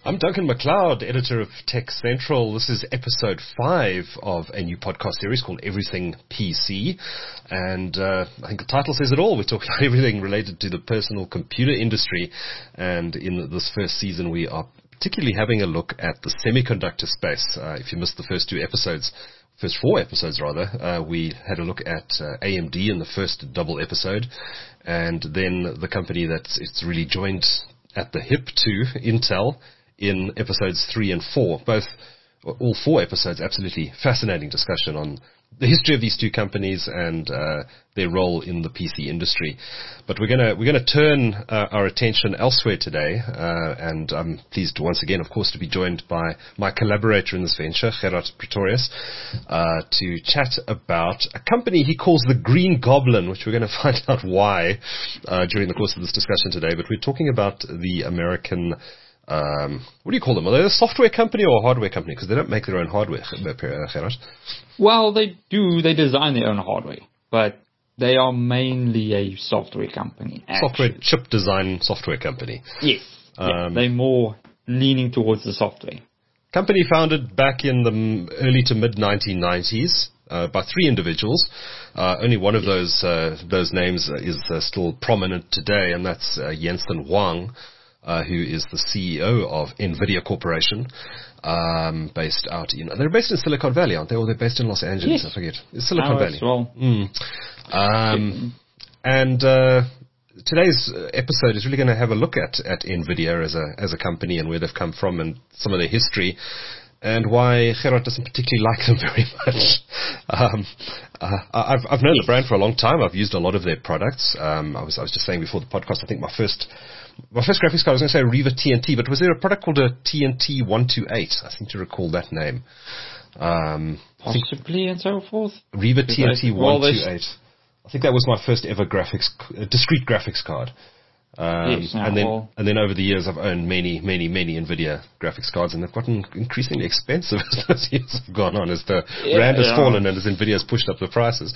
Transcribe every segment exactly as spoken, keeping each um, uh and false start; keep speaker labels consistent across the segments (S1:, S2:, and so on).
S1: I'm Duncan McLeod, editor of Tech Central. This is episode five of a new podcast series called Everything P C. And uh, I think the title says it all. We're talking about everything related to the personal computer industry. And in this first season, we are particularly having a look at the semiconductor space. Uh, if you missed the first two episodes, first four episodes rather, uh, we had a look at uh, A M D in the first double episode. And then the company that it's really joined at the hip to, Intel, in episodes three and four. Both, all four episodes, absolutely fascinating discussion on the history of these two companies and uh, their role in the P C industry. But we're gonna we're gonna turn uh, our attention elsewhere today, uh, and I'm pleased to once again, of course, to be joined by my collaborator in this venture, Gerard Pretorius, uh, to chat about a company he calls the Green Goblin, which we're going to find out why uh, during the course of this discussion today. But we're talking about the American. Um, what do you call them? Are they a software company or a hardware company? Because they don't make their own hardware, Gerard.
S2: Well, they do. They design their own hardware, but they are mainly a software company. Actually.
S1: Software chip design software company.
S2: Yes.
S1: Um,
S2: yeah, they're more leaning towards the software.
S1: Company founded back in the early to mid nineteen nineties. Uh, by three individuals. Uh, only one of those uh, those names is uh, still prominent today, and that's uh, Jensen Huang. Uh, who is the C E O of NVIDIA Corporation, um, based out in, they're based in Silicon Valley, aren't they? Or they're based in Los Angeles,
S2: yes.
S1: I forget. It's Silicon
S2: oh,
S1: Valley.
S2: Well.
S1: Mm. Um, and uh, today's episode is really going to have a look at, at NVIDIA as a, as a company and where they've come from and some of their history. And why Gerard doesn't particularly like them very much. um, uh, I've, I've known yes. the brand for a long time. I've used a lot of their products. Um, I was I was just saying before the podcast, I think my first my first graphics card, I was going to say a Riva T N T, but was there a product called a T N T one twenty-eight? I seem to recall that name. Um,
S2: Possibly and so forth.
S1: Riva T N T one twenty-eight. I think that was my first ever graphics, uh, discrete graphics card. Um,
S2: yes, no,
S1: and then,
S2: well,
S1: and then over the years, I've owned many, many, many NVIDIA graphics cards, and they've gotten increasingly expensive as those years have gone on, as the
S2: yeah,
S1: rand has
S2: yeah.
S1: fallen and as NVIDIA has pushed up the prices.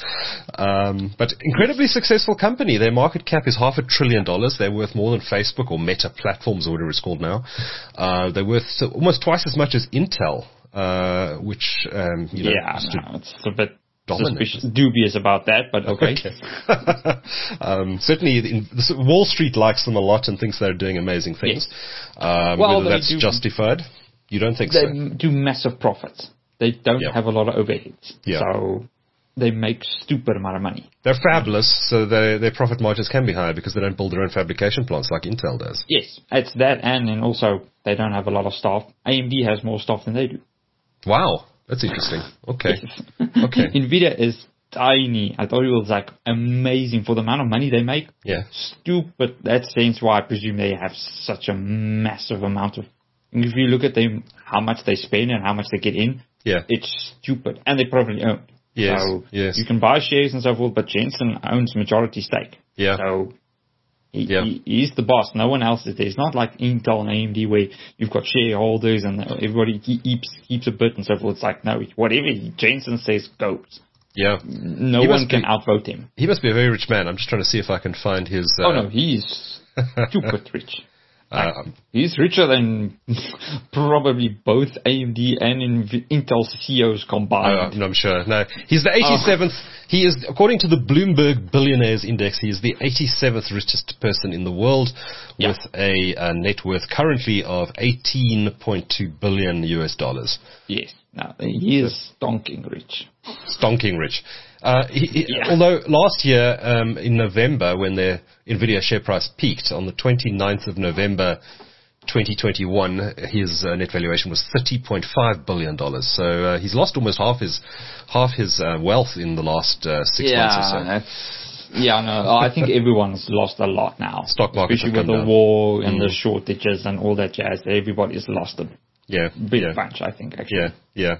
S1: Um, but incredibly successful company. Their market cap is half a trillion dollars. They're worth more than Facebook or Meta Platforms or whatever it's called now. Uh, they're worth so, almost twice as much as Intel, uh, which um, you know,
S2: yeah, no, it's a bit.
S1: Suspicious,
S2: dubious about that, but okay.
S1: okay. um, certainly, in, Wall Street likes them a lot and thinks they're doing amazing things. Yes. Um,
S2: well,
S1: whether that's
S2: do,
S1: justified, you don't think
S2: they
S1: so?
S2: They do massive profits. They don't
S1: yep.
S2: have a lot of overheads,
S1: yep.
S2: so they make stupid amount of money.
S1: They're fabulous, so their their profit margins can be higher because they don't build their own fabrication plants like Intel does.
S2: Yes, it's that, and then also they don't have a lot of staff. A M D has more staff than they do.
S1: Wow. That's interesting. Okay. Okay.
S2: NVIDIA is tiny. I thought it was like amazing for the amount of money they make.
S1: Yeah.
S2: Stupid. That's hence why I presume they have such a massive amount of. If you look at them, how much they spend and how much they get in.
S1: Yeah.
S2: It's stupid, and they probably own.
S1: Yes.
S2: So
S1: yes.
S2: You can buy shares and so forth, but Jensen owns majority stake.
S1: Yeah.
S2: So. He,
S1: yeah.
S2: he, he's the boss. No one else is there. It's not like Intel and A M D where you've got shareholders and everybody keeps keeps a bit and so forth. It's like, no, whatever Jensen says goes.
S1: Yeah.
S2: No
S1: he
S2: one can
S1: be,
S2: outvote him.
S1: He must be a very rich man. I'm just trying to see if I can find his... Uh,
S2: oh, no, he's stupid rich.
S1: Uh,
S2: he's richer than probably both A M D and Intel C E Os combined.
S1: Uh, no, I'm sure. No, he's the eighty-seventh. Oh. He is, according to the Bloomberg Billionaires Index, he is the eighty-seventh richest person in the world, yeah. with a, a net worth currently of eighteen point two billion U S dollars.
S2: Yes, no, he is stonking rich.
S1: Stonking rich. Uh, he, he,
S2: yeah.
S1: Although last year, um, in November, when the NVIDIA share price peaked, on the twenty-ninth of November twenty twenty-one, his uh, net valuation was thirty point five billion dollars. So uh, he's lost almost half his half his uh, wealth in the last uh, six
S2: yeah,
S1: months or so.
S2: That's, yeah, no, I think everyone's lost a lot now.
S1: Stock market,
S2: especially with the
S1: down.
S2: war and
S1: mm.
S2: the shortages and all that jazz. Everybody's lost a
S1: yeah,
S2: big
S1: yeah.
S2: bunch, I think. Actually.
S1: Yeah, yeah.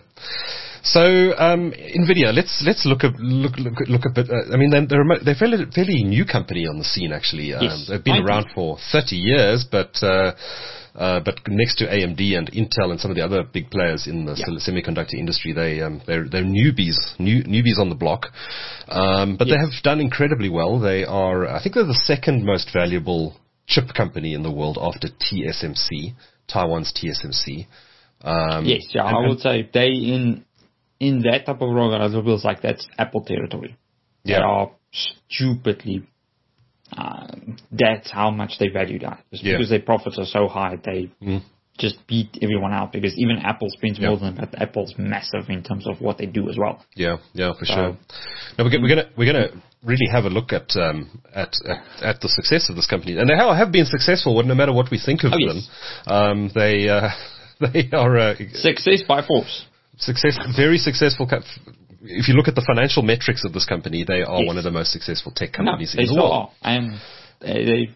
S1: So um, NVIDIA, let's let's look at look look look a bit. Uh, I mean, they're they're a fairly, fairly new company on the scene. Actually, um,
S2: yes,
S1: they've been
S2: I
S1: around
S2: think.
S1: for thirty years, but uh, uh, but next to A M D and Intel and some of the other big players in the yeah. semiconductor industry, they um, they're they're newbies, new newbies on the block. Um, but yes. they have done incredibly well. They are, I think, they're the second most valuable chip company in the world after T S M C. Taiwan's T S M C. Um,
S2: yes, yeah,
S1: and,
S2: I would say they in in that type of ruggedizer builds, like that's Apple territory.
S1: Yeah.
S2: They are stupidly. Uh, that's how much they value that. Just
S1: Yeah.
S2: because their profits are so high, they
S1: mm.
S2: just beat everyone out. Because even Apple spends
S1: Yeah.
S2: more than them, but Apple's massive in terms of what they do as well.
S1: Yeah, yeah, for
S2: So-
S1: sure. No, we're, go- we're gonna we're gonna really have a look at um at, at at the success of this company, and they have, have been successful. No matter what we think of
S2: Oh,
S1: them,
S2: yes.
S1: um, they uh, they are uh,
S2: Success by force.
S1: success very successful. Co- if you look at the financial metrics of this company, they are
S2: Yes.
S1: one of the most successful tech
S2: No,
S1: companies
S2: they
S1: in the
S2: still
S1: world.
S2: are. And they, they,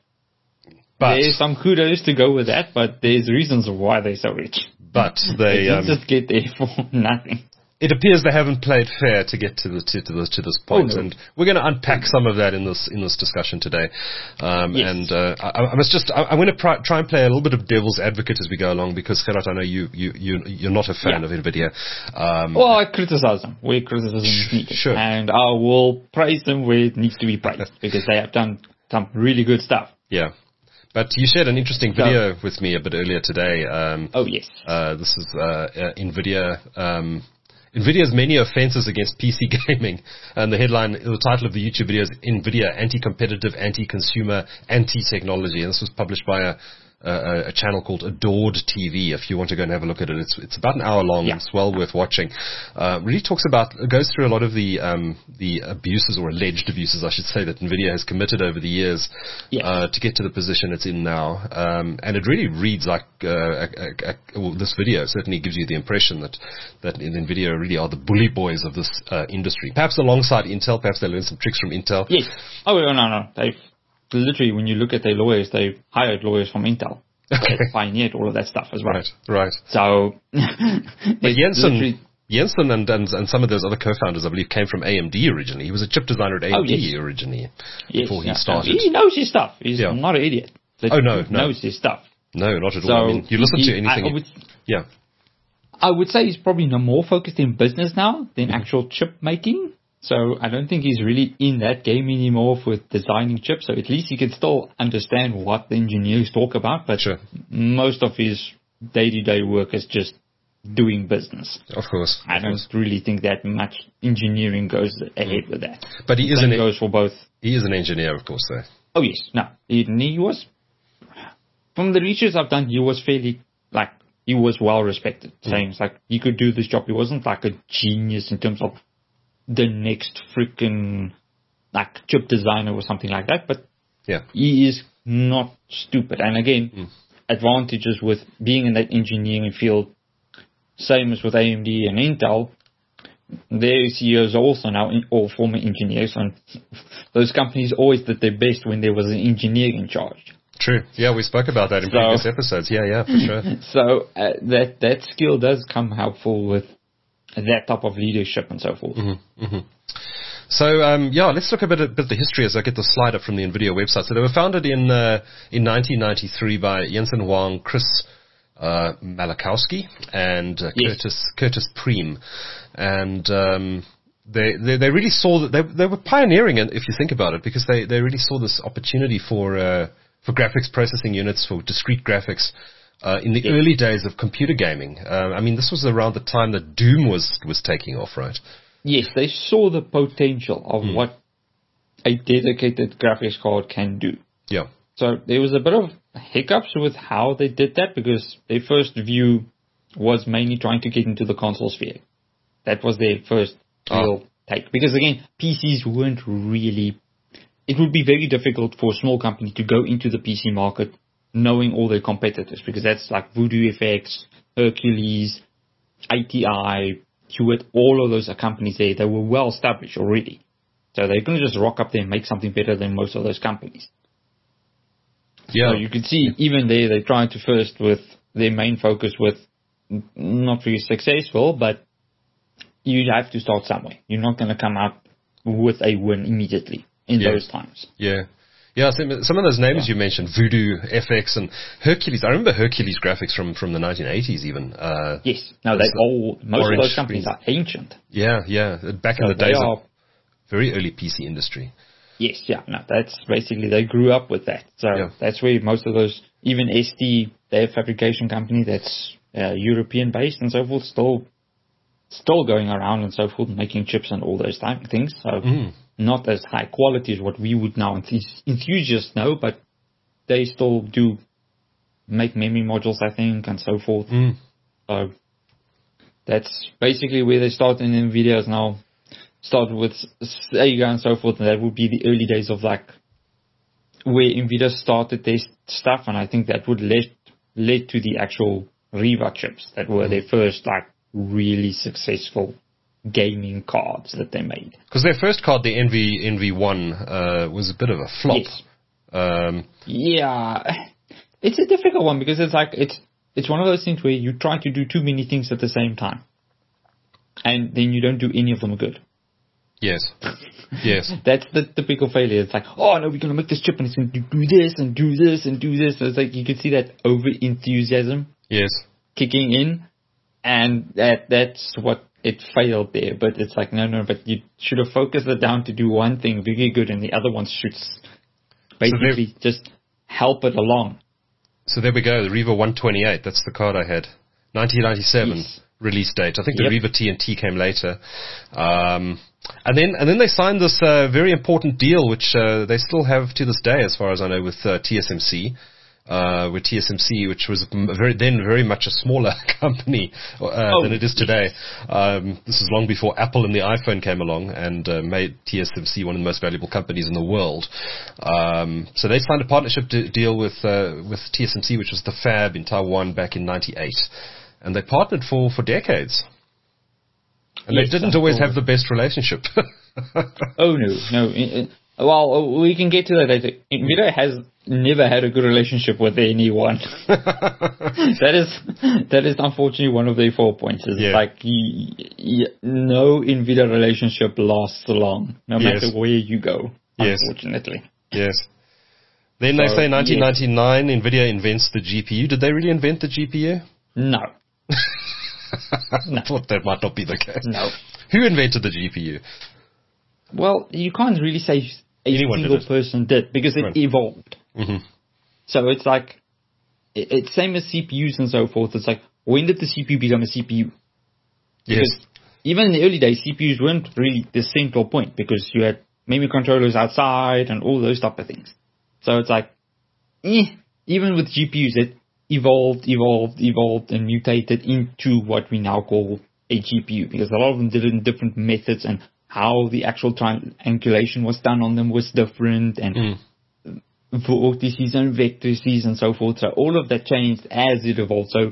S1: But
S2: there's some kudos to go with that, but there's reasons why they're so rich.
S1: but
S2: They
S1: they
S2: didn't
S1: um,
S2: just get there for nothing.
S1: it appears they haven't played fair to get to the to, to, the, to this point,
S2: Oh, no.
S1: and we're going to unpack some of that in this in this discussion today. Um,
S2: Yes.
S1: And uh, I, I must just I, I'm going to pr- try and play a little bit of devil's advocate as we go along, because Gerard, I know you you you you're not a fan
S2: Yeah.
S1: of Nvidia. Um,
S2: Well, I criticize them where criticism is needed.
S1: Sure.
S2: And I will praise them where it needs to be praised, because they have done some really good stuff.
S1: yeah, but you shared an interesting video with me a bit earlier today. Um,
S2: Oh, yes.
S1: uh, this is uh, uh, Nvidia. Um, Nvidia's many offenses against P C gaming, and the headline, the title of the YouTube video is Nvidia Anti-Competitive, Anti-Consumer, Anti-Technology, and this was published by a, a, a channel called Adored T V. If you want to go and have a look at it, it's it's about an hour long.
S2: Yeah.
S1: It's well worth watching. Uh, really talks about, goes through a lot of the um, the abuses, or alleged abuses, I should say, that Nvidia has committed over the years
S2: Yes.
S1: uh, to get to the position it's in now. Um, and it really reads like uh, a, a, a, well, this video certainly gives you the impression that that Nvidia really are the bully boys of this uh, industry. Perhaps alongside Intel, perhaps they learned some tricks from Intel.
S2: Yes. Oh, no, no, no. They've literally, when you look at their lawyers, they've hired lawyers from Intel.
S1: Okay.
S2: They pioneered all of that stuff as well.
S1: Right, right.
S2: So,
S1: But
S2: it's
S1: Jensen,
S2: literally-
S1: Jensen and, and and some of those other co-founders, I believe, came from A M D originally. He was a chip designer at A M D
S2: Oh, yes.
S1: originally
S2: yes,
S1: before he
S2: yeah.
S1: started.
S2: He knows his stuff. He's
S1: Yeah.
S2: not an idiot. The
S1: Oh, no,
S2: dude
S1: no.
S2: knows his stuff.
S1: No, not at
S2: So,
S1: all. I mean, you listen
S2: he-
S1: to anything.
S2: I, I would,
S1: yeah,
S2: I would say he's probably no more focused in business now than
S1: Mm-hmm.
S2: actual chip making. So I don't think he's really in that game anymore with designing chips. So at least he can still understand what the engineers talk about. But
S1: Sure.
S2: most of his day-to-day work is just doing business.
S1: of course.
S2: I
S1: of
S2: don't
S1: course.
S2: really think that much engineering goes ahead with that.
S1: But he is
S2: Same
S1: an
S2: goes for both.
S1: he is an engineer, of course. Though.
S2: Oh yes, no, he, he was. From the research I've done, he was fairly like he was well respected. Saying it's like he could do this job. He wasn't like a genius in terms of the next freaking like chip designer or something like that. But
S1: Yeah.
S2: he is not stupid. And again, advantages with being in that engineering field, same as with A M D and Intel. Their C E Os are also now in, all former engineers, and those companies always did their best when there was an engineer in charge.
S1: True. Yeah, we spoke about that in
S2: So-
S1: previous episodes. Yeah, yeah, for sure.
S2: So uh, that that skill does come helpful with that type of leadership and so forth.
S1: So um, yeah, let's look a bit at bit the history as I get the slide up from the Nvidia website. So they were founded in uh, in nineteen ninety-three by Jensen Huang, Chris uh, Malachowski, and uh,
S2: Yes.
S1: Curtis Curtis Preem, and um, they, they they really saw that they they were pioneering, and if you think about it, because they, they really saw this opportunity for uh, for graphics processing units, for discrete graphics. Uh, in the
S2: Yeah.
S1: early days of computer gaming, uh, I mean, this was around the time that Doom was was taking off, right?
S2: Yes, they saw the potential of
S1: Hmm.
S2: what a dedicated graphics card can do.
S1: Yeah.
S2: So there was a bit of hiccups with how they did that, because their first view was mainly trying to get into the console sphere. That was their first
S1: Ah.
S2: real take. Because again, P Cs weren't really, it would be very difficult for a small company to go into the P C market knowing all their competitors, because that's like Voodoo F X, Hercules, A T I, Hewitt, all of those are companies there. They were well established already. So they're going to just rock up there and make something better than most of those companies.
S1: Yeah.
S2: So you can see even there they tried to first with their main focus with n- not really successful, but you have to start somewhere. You're not going to come out with a win immediately in
S1: Yeah.
S2: those times.
S1: Yeah. Yeah, some, some of those names
S2: Yeah.
S1: you mentioned, Voodoo, F X, and Hercules. I remember Hercules graphics from, from the nineteen eighties even. Uh,
S2: Yes. Now they
S1: Those
S2: all most
S1: orange
S2: of those companies
S1: screen.
S2: are ancient.
S1: yeah, yeah. Back in
S2: So
S1: the
S2: they
S1: days
S2: are
S1: of very early P C industry.
S2: Yes, yeah, no, that's basically, they grew up with that. So
S1: Yeah.
S2: that's where most of those, even S T, their fabrication company that's uh, European based and so forth, still still going around and so forth, making chips and all those type of things. So
S1: Mm.
S2: not as high quality as what we would now enth- enthusiasts know, but they still do make memory modules, I think, and so forth.
S1: Mm.
S2: So that's basically where they start in NVIDIA is now. Started with Sega and so forth, and that would be the early days of like where NVIDIA started their stuff, and I think that would lead led to the actual Riva chips that were their first like really successful gaming cards that they made.
S1: Because their first card, the N V N V one, uh, was a bit of a flop.
S2: Yes.
S1: Um,
S2: Yeah, it's a difficult one because it's like it's it's one of those things where you try to do too many things at the same time, and then you don't do any of them good.
S1: yes. Yes.
S2: That's the typical failure. It's like, oh no, we're going to make this chip and it's going to do this and do this and do this. It's like you can see that over enthusiasm
S1: Yes.
S2: kicking in, and that that's what it failed there. But it's like, no, no, but you should have focused it down to do one thing really good, and the other ones should s- basically so just help it along.
S1: So there we go. The Riva one twenty-eight. That's the card I had. nineteen ninety-seven
S2: Yes.
S1: release date. I think
S2: Yep.
S1: the Riva T N T came later. Um, and then and then they signed this uh, very important deal, which uh, they still have to this day, as far as I know, with uh, T S M C. Uh, with T S M C, which was m- very then very much a smaller company uh,
S2: Oh,
S1: than it is today. Um, this is long before Apple and the iPhone came along and uh, made T S M C one of the most valuable companies in the world. Um, so they signed a partnership de- deal with uh, with T S M C, which was the Fab in Taiwan back in ninety-eight, and they partnered for for decades. And
S2: Yes,
S1: they didn't
S2: I
S1: always
S2: saw
S1: have the best relationship.
S2: Oh no, no. uh, uh, Well, we can get to that later. NVIDIA has never had a good relationship with anyone. that is that is unfortunately one of their four points. It's
S1: Yeah.
S2: like y- y- no NVIDIA relationship lasts long, no
S1: Yes.
S2: matter where you go.
S1: Yes.
S2: Unfortunately,
S1: Yes. Then they
S2: So,
S1: say nineteen ninety-nine, NVIDIA invents the G P U. Did they really invent the G P U?
S2: no,
S1: I thought that might not be the case.
S2: no.
S1: Who invented the G P U?
S2: Well, you can't really say a
S1: Anyone did
S2: single
S1: it.
S2: person did because it
S1: Right.
S2: evolved.
S1: hmm
S2: So it's like it, it's same as C P Us and so forth. It's like when did the C P U become a C P U?
S1: Yes.
S2: Because even in the early days, C P Us weren't really the central point because you had memory controllers outside and all those type of things. So it's like, eh, even with G P Us, it evolved, evolved, evolved, and mutated into what we now call a G P U because a lot of them did it in different methods and how the actual triangulation was done on them was different and
S1: Mm.
S2: vortices and vectorices and so forth. So all of that changed as it evolved. So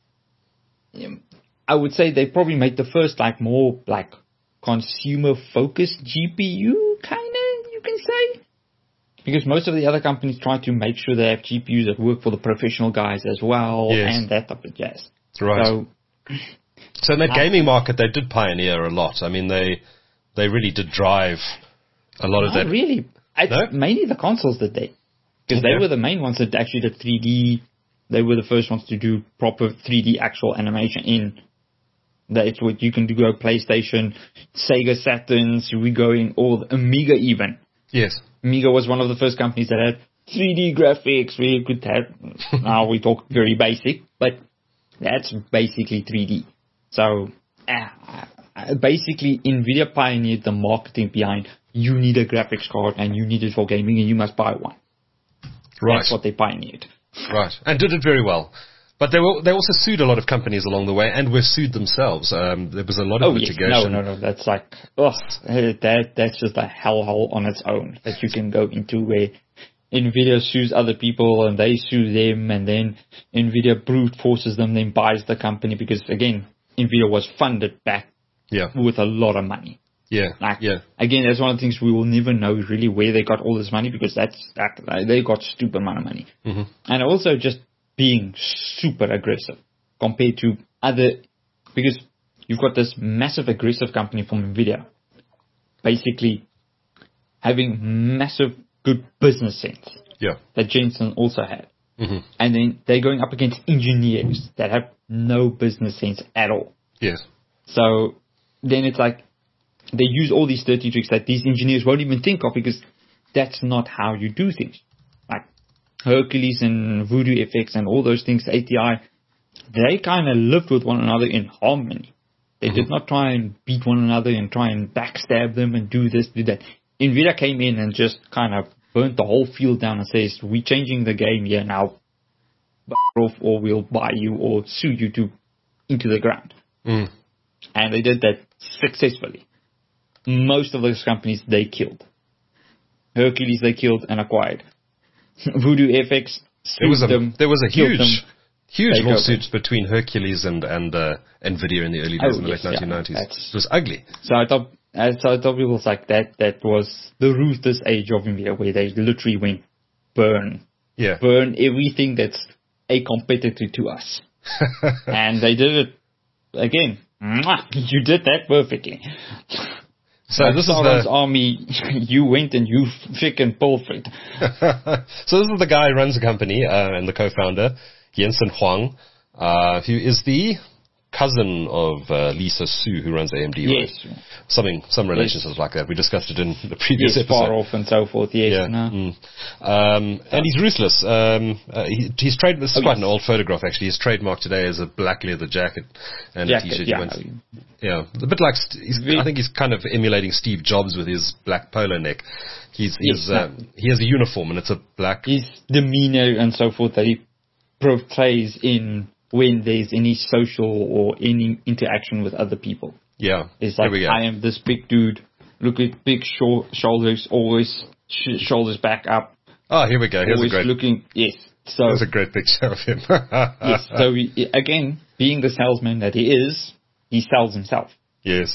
S2: um, I would say they probably made the first like more like consumer focused G P U kind of, you can say. Because most of the other companies try to make sure they have G P Us that work for the professional guys as well
S1: Yes.
S2: and that type of jazz.
S1: Right.
S2: So
S1: So in that
S2: Ah.
S1: gaming market, they did pioneer a lot. I mean, they they really did drive a lot of
S2: not
S1: that.
S2: really. It's
S1: No?
S2: mainly the consoles that they, because
S1: Okay.
S2: they were the main ones that actually did three D. They were the first ones to do proper three D actual animation in. That it's what you can do. Go PlayStation, Sega Saturns. We go in all Amiga even.
S1: Yes.
S2: Amiga was one of the first companies that had three D graphics where you could have. Now we talk very basic, but that's basically three D. So uh, uh, basically, NVIDIA pioneered the marketing behind you need a graphics card and you need it for gaming and you must buy one.
S1: Right.
S2: That's what they pioneered.
S1: Right. And did it very well. But they were, they also sued a lot of companies along the way and were sued themselves. Um, there was a lot of
S2: Oh yes,
S1: litigation.
S2: no, no, no. That's like, ugh, that that's just a hellhole on its own that you can go into where NVIDIA sues other people and they sue them, and then NVIDIA brute forces them, then buys the company because again, NVIDIA was funded back
S1: Yeah.
S2: with a lot of money.
S1: Yeah.
S2: Like,
S1: Yeah.
S2: again, that's one of the things we will never know really where they got all this money because that's that they got stupid amount of money,
S1: hmm
S2: and also just being super aggressive compared to other, because you've got this massive aggressive company from NVIDIA, basically having massive good business sense
S1: Yeah.
S2: that Jensen also had,
S1: hmm
S2: and then they're going up against engineers that have no business sense at all.
S1: Yes.
S2: So then it's like they use all these dirty tricks that these engineers won't even think of because that's not how you do things. Like Hercules and VoodooFX and all those things, A T I, they kind of lived with one another in harmony. They mm-hmm. did not try and beat one another and try and backstab them and do this, do that. NVIDIA came in and just kind of burnt the whole field down and says, we're changing the game here now, off, or we'll buy you or sue you to into the ground.
S1: Mm.
S2: And they did that successfully. Most of those companies they killed. Hercules they killed and acquired. VoodooFX sued
S1: there was a,
S2: them.
S1: There was a huge,
S2: them,
S1: huge lawsuit between Hercules and and uh, NVIDIA in the early days
S2: oh,
S1: in the
S2: yes,
S1: late nineteen nineties.
S2: Yeah,
S1: it was ugly.
S2: So I thought, so I thought it was like that. That was the ruthless age of NVIDIA, where they literally went burn,
S1: yeah,
S2: burn everything that's a competitor to us, and they did it again. You did that perfectly.
S1: So
S2: like
S1: this
S2: Sauron's
S1: is the
S2: army. You went and you freaking pulled it.
S1: So this is the guy who runs the company uh, and the co-founder, Jensen Huang, uh, who is the cousin of uh, Lisa Su, who runs A M D.
S2: Yes.
S1: Right? Something, some relationship
S2: yes.
S1: like that. We discussed it in the previous
S2: yes,
S1: episode.
S2: Far off and so forth. Yes.
S1: Yeah.
S2: No.
S1: Mm. Um, and he's ruthless. Um, uh, he, he's trade. This is
S2: oh,
S1: quite
S2: yes.
S1: an old photograph, actually. His trademark today is a black leather jacket and
S2: jacket,
S1: a t-shirt.
S2: Yeah.
S1: He wants, yeah, a bit like. St- he's, I think he's kind of emulating Steve Jobs with his black polo neck. He's, he's
S2: yes,
S1: uh,
S2: no.
S1: he has a uniform and it's a black.
S2: His demeanor and so forth that he portrays in when there's any social or any interaction with other people.
S1: Yeah,
S2: it's like I am this big dude. Look at big short shoulders, always sh- shoulders back up.
S1: Oh, here we go. Here's
S2: always
S1: a great.
S2: looking. Yes. So
S1: there's a great picture of him.
S2: yes. So he, again, being the salesman that he is, he sells himself.
S1: Yes.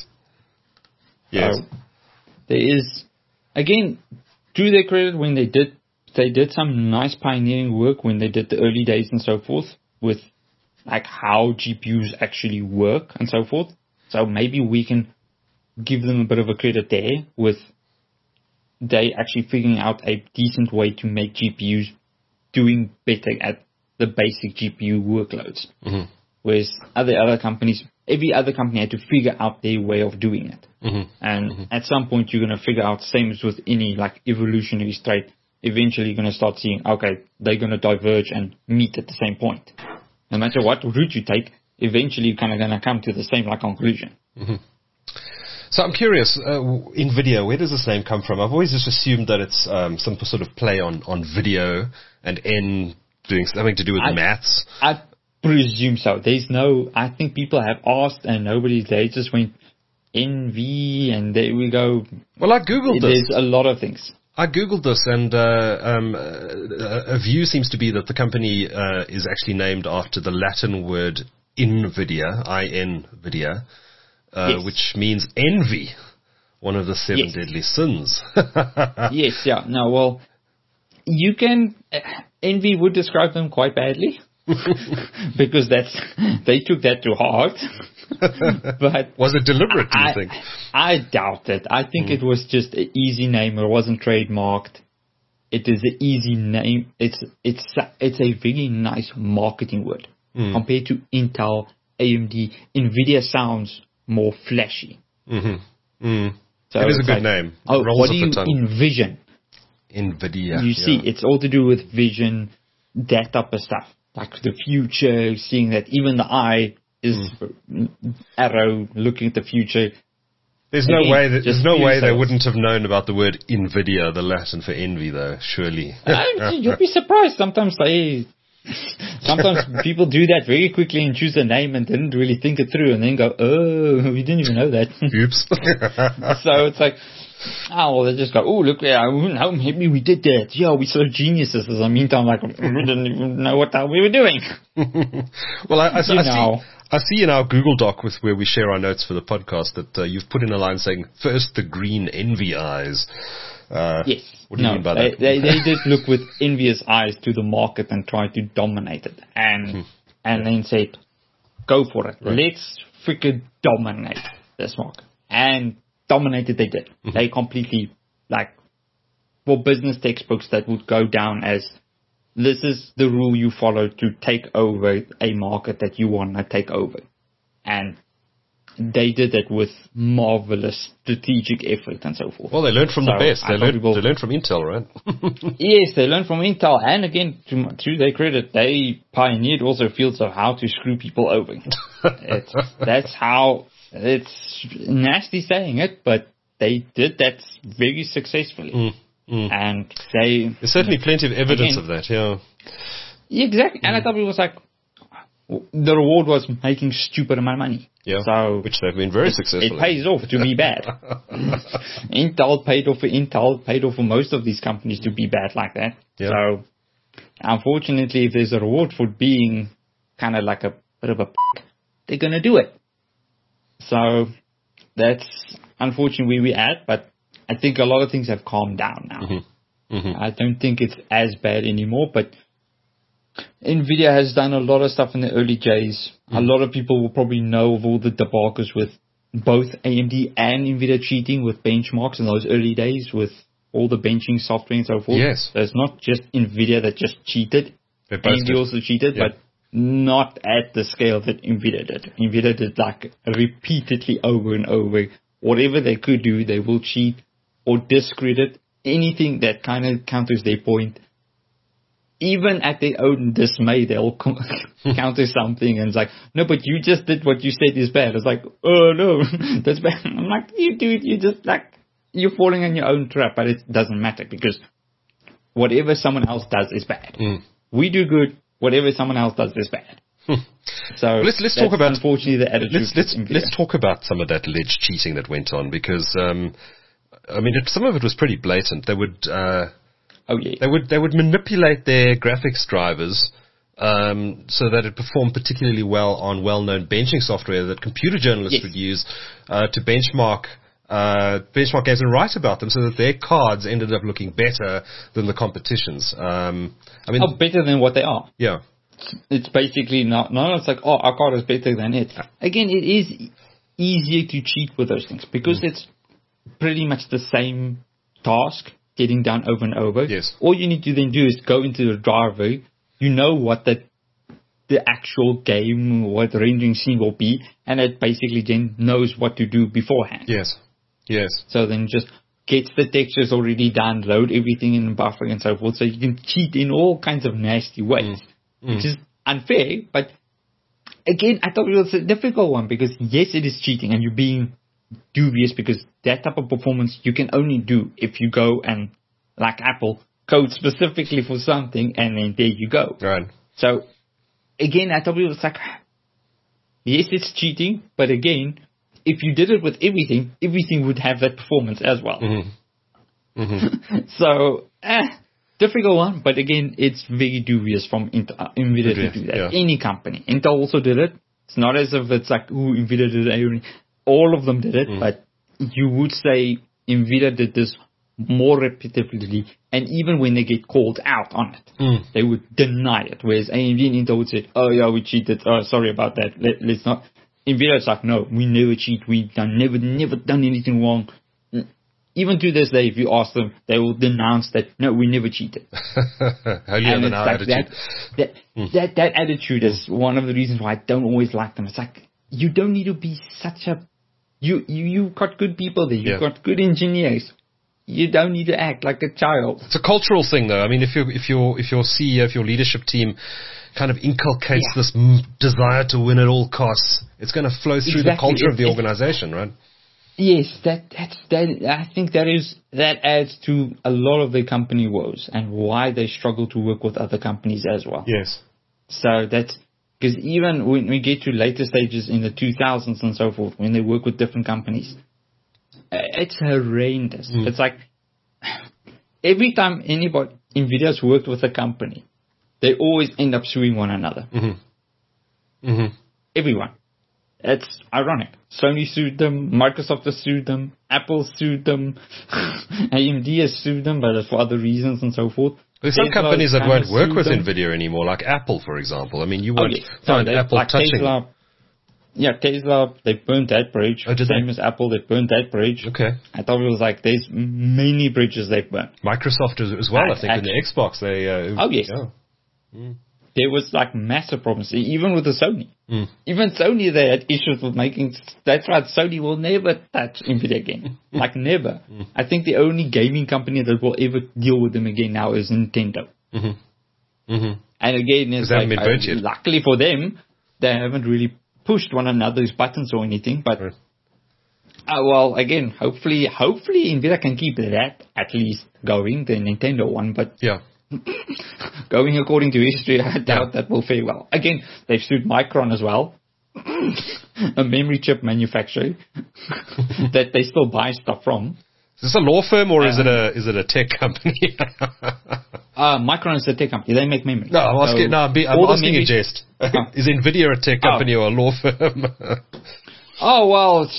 S1: Yes.
S2: So there is, again, to their credit, when they did, they did some nice pioneering work when they did the early days and so forth with like how G P Us actually work and so forth. So maybe we can give them a bit of a credit there with they actually figuring out a decent way to make G P Us doing better at the basic G P U workloads.
S1: Mm-hmm.
S2: Whereas other other companies, every other company had to figure out their way of doing it.
S1: Mm-hmm.
S2: And
S1: mm-hmm.
S2: at some point you're going to figure out, same as with any like evolutionary state, eventually you're going to start seeing, okay, they're going to diverge and meet at the same point. No matter what route you take, eventually you're kind of going to come to the same like conclusion.
S1: Mm-hmm. So I'm curious, uh, NVIDIA, where does this name come from? I've always just assumed that it's um, some sort of play on, on video and N doing something to do with
S2: I,
S1: maths.
S2: I presume so. There's no, I think people have asked and nobody, they just went N V and there we go.
S1: Well, I Googled
S2: There's
S1: this.
S2: There's a lot of things.
S1: I Googled this, and uh, um, uh, a view seems to be that the company uh, is actually named after the Latin word invidia, I N vidia, uh,
S2: yes.
S1: which means envy, one of the seven
S2: yes.
S1: deadly sins.
S2: yes, yeah. No, well, you can, uh, envy would describe them quite badly, because that's, they took that to heart. But
S1: was it deliberate, do you
S2: I,
S1: think?
S2: I doubt it. I think mm. it was just an easy name. It wasn't trademarked. It is an easy name. It's it's it's a very nice marketing word mm. compared to Intel, A M D. NVIDIA sounds more flashy.
S1: Mm-hmm. Mm.
S2: So
S1: it is a good
S2: like,
S1: name.
S2: Oh,
S1: Rolls
S2: what do you
S1: tongue.
S2: envision?
S1: NVIDIA.
S2: You
S1: yeah.
S2: see, it's all to do with vision, that type of stuff, like the future. Seeing that even the eye is mm. arrow looking at the future.
S1: There's
S2: Again,
S1: no way that, there's no way
S2: sales.
S1: they wouldn't have known about the word invidia, the Latin for envy, though. Surely.
S2: uh, you'll be surprised. Sometimes they, sometimes people do that very quickly and choose a name and didn't really think it through, and then go, "Oh, we didn't even know that."
S1: Oops.
S2: So it's like, oh, well, they just go, "Oh, look, yeah, no, maybe we did that. Yeah, we sort of geniuses." In the meantime, like we didn't even know what the hell we were doing.
S1: Well, I, I, I
S2: know.
S1: see. I see in our Google Doc with where we share our notes for the podcast that uh, you've put in a line saying, first the green envy eyes. Uh,
S2: yes.
S1: What do you
S2: no,
S1: mean by
S2: they,
S1: that?
S2: they, they did look with envious eyes to the market and try to dominate it. And hmm. and yeah. then said, go for it. Right. Let's freaking dominate this market. And dominate it they did. Mm-hmm. They completely, like, for business textbooks that would go down as, this is the rule you follow to take over a market that you want to take over. And they did it with marvelous strategic effort and so forth.
S1: Well, they learned from
S2: so
S1: the best. They learned,
S2: people,
S1: they learned from Intel, right?
S2: Yes, they learned from Intel. And again, to, to their credit, they pioneered also fields of how to screw people over. it's, that's how, it's nasty saying it, but they did that very successfully.
S1: Mm, mm.
S2: And they...
S1: There's certainly plenty of evidence
S2: again,
S1: of that, yeah.
S2: Yeah, exactly. And mm. I thought it was like, the reward was making stupid amount of money.
S1: Yeah,
S2: so
S1: which they've been very
S2: it,
S1: successful.
S2: It pays off to be bad. Intel paid off for Intel, paid off for most of these companies to be bad like that. Yeah. So, unfortunately, if there's a reward for being kind of like a bit of a p***, they're going to do it. So, that's unfortunately where we're at, but I think a lot of things have calmed down now. Mm-hmm. Mm-hmm. I don't think it's as bad anymore, but NVIDIA has done a lot of stuff in the early days. Mm. A lot of people will probably know of all the debacles with both A M D and NVIDIA cheating with benchmarks in those early days with all the benching software and so forth.
S1: Yes.
S2: So it's not just NVIDIA that just cheated. A M D also cheated, yeah. but not at the scale that NVIDIA did. NVIDIA did like repeatedly over and over. Whatever they could do, they will cheat or discredit anything that kind of counters their point. Even at their own dismay, they'll counter something and it's like, no, but you just did what you said is bad. It's like, oh no, that's bad. I'm like, you dude, you just like, you're falling in your own trap, but it doesn't matter because whatever someone else does is bad. Mm. We do good, whatever someone else does is bad. So
S1: let's let's talk about
S2: unfortunately the attitude.
S1: Let's let's let's talk about some of that alleged cheating that went on because um, I mean it, some of it was pretty blatant. They would. Uh,
S2: Oh yeah.
S1: They would they would manipulate their graphics drivers um, so that it performed particularly well on well-known benching software that computer journalists yes. would use uh, to benchmark uh, benchmark games and write about them, so that their cards ended up looking better than the competition's. Um, I mean,
S2: oh, better than what they are.
S1: Yeah.
S2: It's basically not. No, it's like, oh, our card is better than it. Again, it is easier to cheat with those things because mm. it's pretty much the same task. Getting done over and over.
S1: Yes.
S2: All you need to then do is go into the driver. You know what the the actual game, what the rendering scene will be, and it basically then knows what to do beforehand.
S1: Yes. Yes.
S2: So then just gets the textures already done, load everything in the buffer and so forth. So you can cheat in all kinds of nasty ways, mm. Mm. which is unfair. But again, I thought it was a difficult one because yes, it is cheating, and you're being dubious because that type of performance you can only do if you go and, like Apple, code specifically for something and then there you go.
S1: Right.
S2: So, again, I thought it was like, yes, it's cheating, but again, if you did it with everything, everything would have that performance as well. Mm-hmm. Mm-hmm. So, eh, difficult one, but again, it's very dubious from Intel, uh, NVIDIA to do that. Yeah. Any company. Intel also did it. It's not as if it's like, ooh, NVIDIA did it. All of them did it, mm. but you would say NVIDIA did this more repetitively, and even when they get called out on it, mm. they would deny it. Whereas A M D and Intel would say, "Oh yeah, we cheated. Oh, sorry about that. Let, let's not." NVIDIA is like, "No, we never cheat. We've done never, never done anything wrong." Even to this day, if you ask them, they will denounce that. No, we never cheated.
S1: Holier than our attitude.
S2: That that, mm. that that attitude is one of the reasons why I don't always like them. It's like you don't need to be such a You, you, you've got good people there. You've yeah. got good engineers. You don't need to act like a child.
S1: It's a cultural thing, though. I mean, if you if your if your C E O, if your leadership team kind of inculcates yeah. this m- desire to win at all costs, it's going to flow through exactly. the culture of the organization, right?
S2: Yes, that that's that. I think that is that adds to a lot of the company woes and why they struggle to work with other companies as well.
S1: Yes.
S2: So that's. Because even when we get to later stages in the two thousands and so forth, when they work with different companies, it's horrendous. Mm. It's like every time anybody, NVIDIA's worked with a company, they always end up suing one another. Mm-hmm. Mm-hmm. Everyone. It's ironic. Sony sued them, Microsoft has sued them, Apple sued them, A M D has sued them, but it's for other reasons and so forth.
S1: There's some Tesla companies that won't work with them. NVIDIA anymore, like Apple, for example. I mean, you won't oh, yeah. find so Apple like touching.
S2: Tesla, yeah, Tesla, they burned that bridge.
S1: Oh, did
S2: Same
S1: they?
S2: as Apple, they burned that bridge.
S1: Okay.
S2: I thought it was like there's many bridges they've burned.
S1: Microsoft as, as well, I, I think, in the Xbox. They. Uh,
S2: oh, yes.
S1: Yeah. Mm.
S2: there was like massive problems, even with the Sony.
S1: Mm.
S2: Even Sony, they had issues with making. That's right. Sony will never touch Nvidia again. Like never. Mm. I think the only gaming company that will ever deal with them again now is Nintendo.
S1: Mm-hmm. Mm-hmm.
S2: And again, it's like, uh, luckily for them, they haven't really pushed one another's buttons or anything. But right. uh, well, again, hopefully, hopefully Nvidia can keep that at least going, the Nintendo one. But
S1: yeah.
S2: Going according to history, I doubt yeah. that will fare well. Again, they've sued Micron as well, a memory chip manufacturer that they still buy stuff from.
S1: Is this a law firm or um, is it a is it a tech company?
S2: uh, Micron is a tech company. They make memory.
S1: No, I'm asking, so no, I'm, be, I'm asking a jest. Uh, is Nvidia a tech company oh. or a law firm?
S2: Oh, well,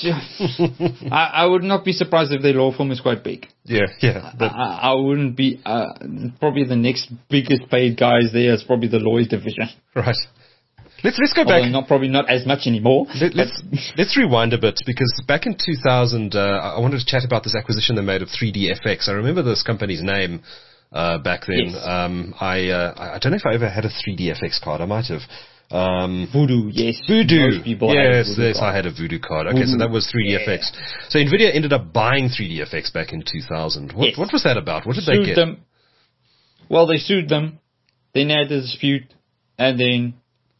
S2: I, I would not be surprised if their law firm is quite big.
S1: Yeah, yeah.
S2: I, I, I wouldn't be, uh, probably the next biggest paid guys there is probably the lawyers division.
S1: Right. Let's, let's go
S2: Although
S1: back.
S2: Not, probably not as much anymore.
S1: Let, let's, let's rewind a bit, because back in two thousand, uh, I wanted to chat about this acquisition they made of three D F X. I remember this company's name, uh, back then.
S2: Yes.
S1: Um, I, uh, I don't know if I ever had a three D F X card. I might have. Um,
S2: Voodoo, yes.
S1: Voodoo. Yes, yes, card. I had a Voodoo card. Okay, Voodoo. So that was three D F X. Yeah. So Nvidia ended up buying three D F X back in two thousand. What, yes. what was that about? What did
S2: sued
S1: they get?
S2: Them. Well, they sued them. Then they had a dispute, and then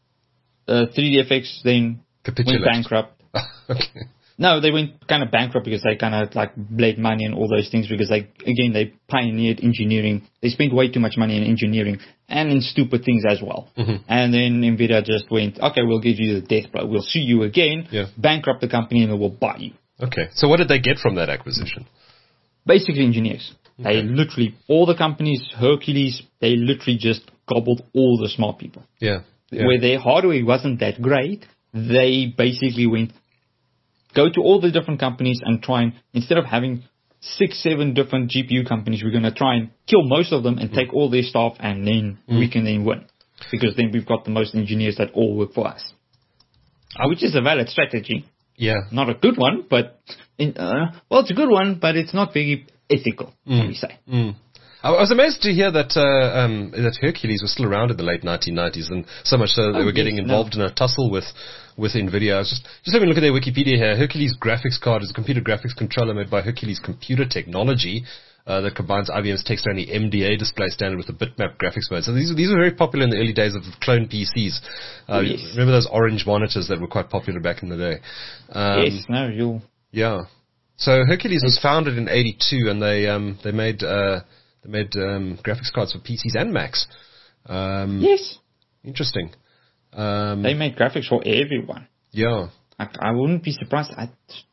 S2: uh, three D F X then went bankrupt.
S1: Okay.
S2: No, they went kind of bankrupt because they kind of like bled money and all those things because they, again, they pioneered engineering. They spent way too much money in engineering and in stupid things as well. Mm-hmm. And then Nvidia just went, okay, we'll give you the death blow. We'll sue you again,
S1: yeah.
S2: bankrupt the company, and then we'll buy you.
S1: Okay. So what did they get from that acquisition?
S2: Basically engineers.
S1: Okay.
S2: They literally, all the companies, Hercules, they literally just gobbled all the smart people.
S1: Yeah. yeah.
S2: Where their hardware wasn't that great, they basically went, go to all the different companies and try and, instead of having six, seven different G P U companies, we're going to try and kill most of them and mm. take all their staff, and then mm. we can then win. Because then we've got the most engineers that all work for us. Uh, which is a valid strategy.
S1: Yeah.
S2: Not a good one, but, in, uh, well, it's a good one, but it's not very ethical, mm. let me say.
S1: Mm. I was amazed to hear that uh, um, that Hercules was still around in the late nineteen nineties, and so much so that they
S2: oh,
S1: were getting
S2: yes,
S1: involved
S2: no.
S1: in a tussle with with Nvidia. I was just just having a look at their Wikipedia here. Hercules graphics card is a computer graphics controller made by Hercules Computer Technology uh, that combines I B M's text-only M D A display standard with the bitmap graphics mode. So these these were very popular in the early days of clone P Cs. Uh,
S2: oh, yes.
S1: Remember those orange monitors that were quite popular back in the day? Um,
S2: yes, no, you'll...
S1: Yeah. So Hercules was founded in eighty-two, and they um, they made... Uh, They made um, graphics cards for P Cs and Macs. Um,
S2: yes.
S1: Interesting. Um,
S2: they made graphics for everyone.
S1: Yeah.
S2: I, I wouldn't be surprised. I,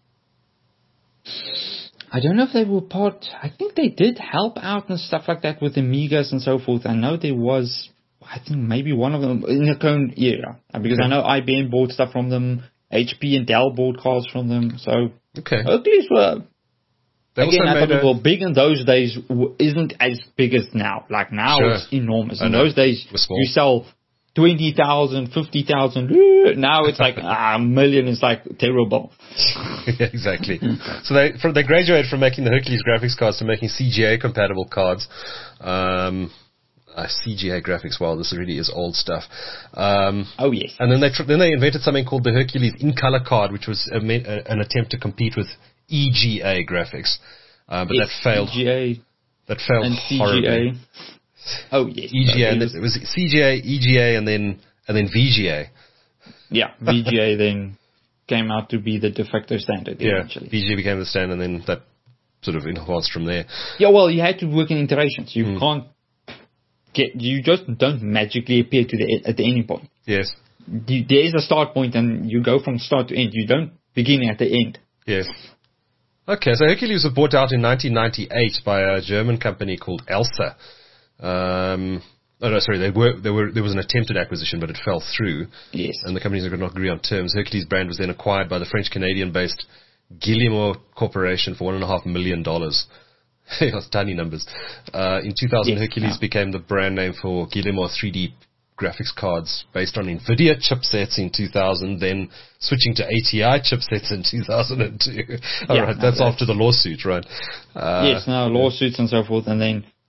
S2: I don't know if they were part... I think they did help out and stuff like that with Amigas and so forth. I know there was... I think maybe one of them in the current era. Because okay. I know I B M bought stuff from them. H P and Dell bought cards from them. So...
S1: Okay.
S2: Hercules were...
S1: They
S2: Again, I thought
S1: a...
S2: it was big in those days isn't as big as now. Like now
S1: sure.
S2: it's enormous. In those days, you sell twenty thousand, fifty thousand. Now it's like a million. It's like terrible.
S1: Yeah, exactly. So they from, they graduated from making the Hercules graphics cards to making C G A compatible cards. Um, uh, C G A graphics, wow, this really is old stuff. Um,
S2: oh, yes.
S1: And then they tr- then they invented something called the Hercules in-color card, which was a, a, an attempt to compete with E G A graphics, uh, but
S2: yes,
S1: that failed.
S2: E G A
S1: that failed
S2: and
S1: horribly.
S2: C G A. Oh yes,
S1: E G A. And it was C G A, E G A, and then and then V G A.
S2: Yeah, V G A then came out to be the de facto standard.
S1: Yeah,
S2: eventually.
S1: V G A became the standard, and then that sort of enhanced from there.
S2: Yeah, well, you had to work in iterations. You mm. can't get. You just don't magically appear to the at the ending point.
S1: Yes.
S2: You, there is a start point, and you go from start to end. You don't begin at the end.
S1: Yes. Okay, so Hercules was bought out in nineteen ninety-eight by a German company called Elsa. Um, oh no, sorry, they were, they were, there was an attempted acquisition, but it fell through.
S2: Yes.
S1: And the companies could not agree on terms. Hercules brand was then acquired by the French-Canadian-based Guillemot Corporation for one and a half million dollars. That's tiny numbers. Uh, in two thousand, yes, Hercules yeah. became the brand name for Guillemot three D graphics cards based on NVIDIA chipsets in two thousand, then switching to A T I chipsets in two thousand two. All yeah, right, that's okay. After the lawsuit, right?
S2: Uh, yes, no, lawsuits and so forth, and then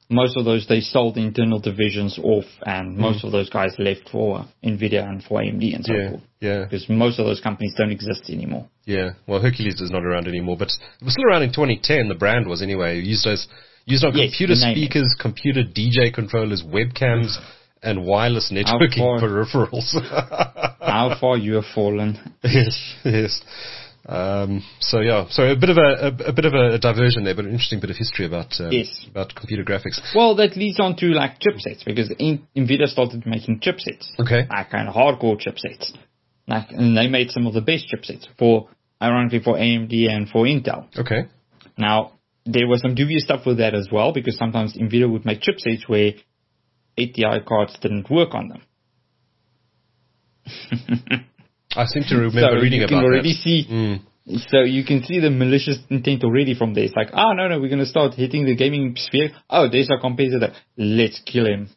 S2: most of those, they sold the internal divisions off, and most mm. of those guys left for NVIDIA and for A M D and so
S1: yeah,
S2: forth.
S1: Yeah,
S2: because most of those companies don't exist anymore.
S1: Yeah, well, Hercules is not around anymore, but it was still around in twenty ten, the brand was anyway. Used as used on
S2: yes,
S1: computer speakers, it. computer D J controllers, webcams, and wireless networking peripherals.
S2: How far you have fallen.
S1: Yes, yes. Um, so yeah, so a bit of a, a, a bit of a diversion there, but an interesting bit of history about um,
S2: yes.
S1: about computer graphics.
S2: Well, that leads on to like chipsets, because in, NVIDIA started making chipsets,
S1: okay,
S2: like kind of hardcore chipsets, like, and they made some of the best chipsets for, ironically, for A M D and for Intel.
S1: Okay.
S2: Now there was some dubious stuff with that as well, because sometimes NVIDIA would make chipsets where A T I cards didn't work on them.
S1: I seem to remember
S2: so
S1: reading
S2: you can
S1: about
S2: already
S1: that.
S2: See,
S1: mm.
S2: So you can see the malicious intent already from there. It's like, oh, no, no, we're going to start hitting the gaming sphere. Oh, there's our competitor. Let's kill him.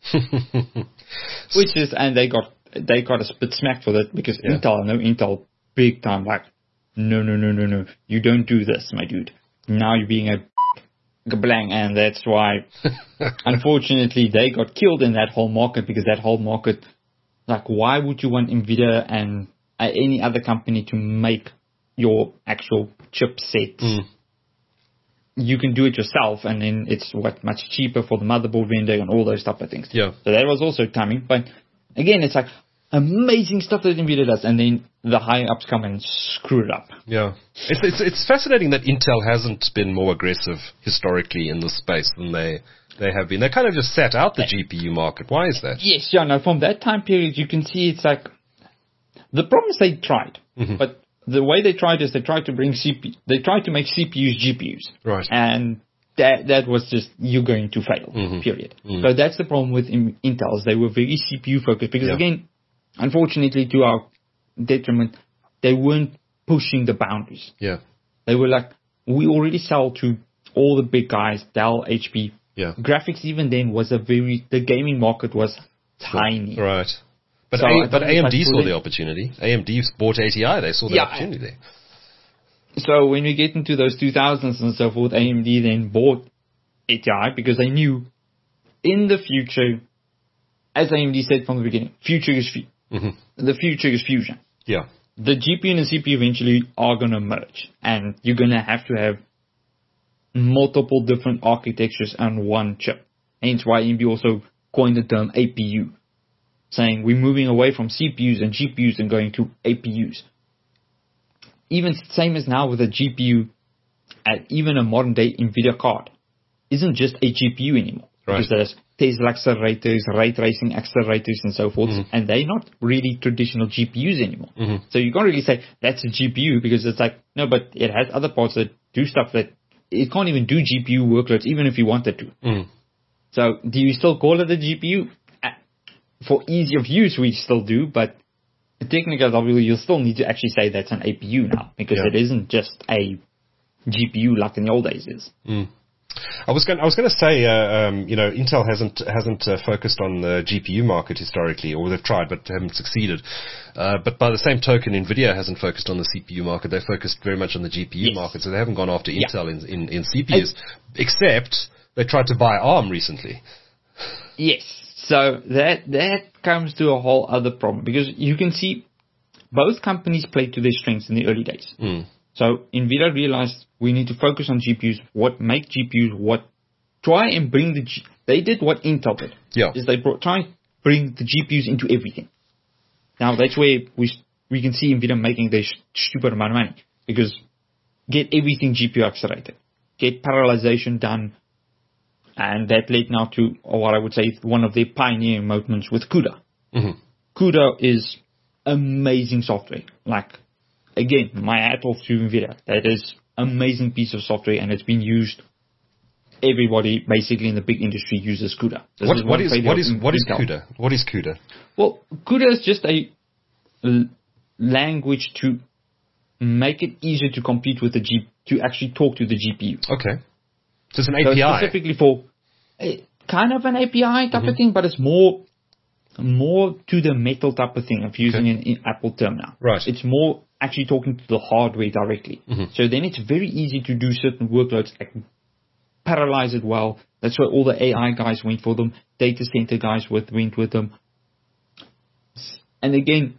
S2: Which is, and they got they got a bit smacked for that, because yeah. Intel, no, Intel, big time, like, no, no, no, no, no. You don't do this, my dude. Now you're being a blang, and that's why, unfortunately, they got killed in that whole market, because that whole market, like, why would you want NVIDIA and uh, any other company to make your actual chipset?
S1: Mm.
S2: You can do it yourself, and then it's what much cheaper for the motherboard vendor and all those type of things.
S1: Yeah.
S2: So that was also coming, but again, it's like amazing stuff that NVIDIA does, and then the high ups come and screw it up.
S1: Yeah, it's it's it's fascinating that Intel hasn't been more aggressive historically in this space than they they have been. They kind of just sat out the G P U market. Why is that?
S2: Yes, yeah, no. From that time period, you can see it's like the problem is they tried,
S1: mm-hmm.
S2: but the way they tried is they tried to bring C P, they tried to make C P Us G P Us,
S1: right?
S2: And that that was just, you're going to fail.
S1: Mm-hmm.
S2: Period.
S1: Mm-hmm.
S2: So that's the problem with Intel's. They were very C P U focused, because yeah. again, unfortunately, to our detriment, they weren't pushing the boundaries.
S1: Yeah,
S2: they were like, we already sell to all the big guys, Dell, H P.
S1: Yeah,
S2: graphics even then was a very, the gaming market was tiny.
S1: Right. But
S2: so
S1: a, but A M D
S2: like
S1: saw the opportunity. A M D bought A T I. They saw the yeah, opportunity there.
S2: So when we get into those two thousands and so forth, A M D then bought A T I, because they knew in the future, as A M D said from the beginning, future is fu-
S1: mm-hmm.
S2: the future is fusion.
S1: Yeah.
S2: The G P U and the C P U eventually are going to merge, and you're going to have to have multiple different architectures on one chip. Hence why A M D also coined the term A P U, saying we're moving away from C P Us and G P Us and going to A P Us. Even same as now with a G P U, and even a modern day NVIDIA card isn't just a G P U anymore.
S1: Right.
S2: Because there's Tesla accelerators, ray tracing accelerators and so forth,
S1: mm-hmm.
S2: and they're not really traditional G P Us anymore.
S1: Mm-hmm.
S2: So you can't really say that's a G P U, because it's like, no, but it has other parts that do stuff that it can't even do G P U workloads even if you wanted to.
S1: Mm.
S2: So do you still call it a G P U? For ease of use, we still do, but technically, you'll still need to actually say that's an A P U now, because yeah. it isn't just a G P U like in the old days is.
S1: Mm. I was going. I was going to say, uh, um, you know, Intel hasn't hasn't uh, focused on the G P U market historically, or they've tried but haven't succeeded. Uh, but by the same token, Nvidia hasn't focused on the C P U market. They've focused very much on the G P U yes. market, so they haven't gone after Intel yeah. in, in in C P Us, I, except they tried to buy ARM recently.
S2: Yes. So that that comes to a whole other problem, because you can see both companies played to their strengths in the early days.
S1: Mm.
S2: So NVIDIA realized we need to focus on G P Us, what make G P Us, what try and bring the G, they did what Intel did.
S1: Yeah.
S2: Is they brought, try and bring the G P Us into everything. Now that's where we we can see NVIDIA making their stupid amount of money, because get everything G P U accelerated, get parallelization done. And that led now to what I would say one of their pioneering moments with CUDA.
S1: Mm-hmm.
S2: CUDA is amazing software. Like, again, my hat off to NVIDIA. That is amazing piece of software, and it's been used. Everybody, basically in the big industry, uses CUDA.
S1: What, is what is what is what is CUDA? What is CUDA?
S2: Well, CUDA is just a l- language to make it easier to compete with the G to actually talk to the G P U.
S1: Okay. So it's an A P I.
S2: So specifically for a, kind of an A P I type
S1: mm-hmm.
S2: of thing, but it's more more to the metal type of thing of using okay. an, an Apple term now.
S1: Right.
S2: It's more actually talking to the hardware directly.
S1: Mm-hmm.
S2: So then it's very easy to do certain workloads like parallelize it well. That's why all the A I guys went for them. Data center guys with, went with them. And again,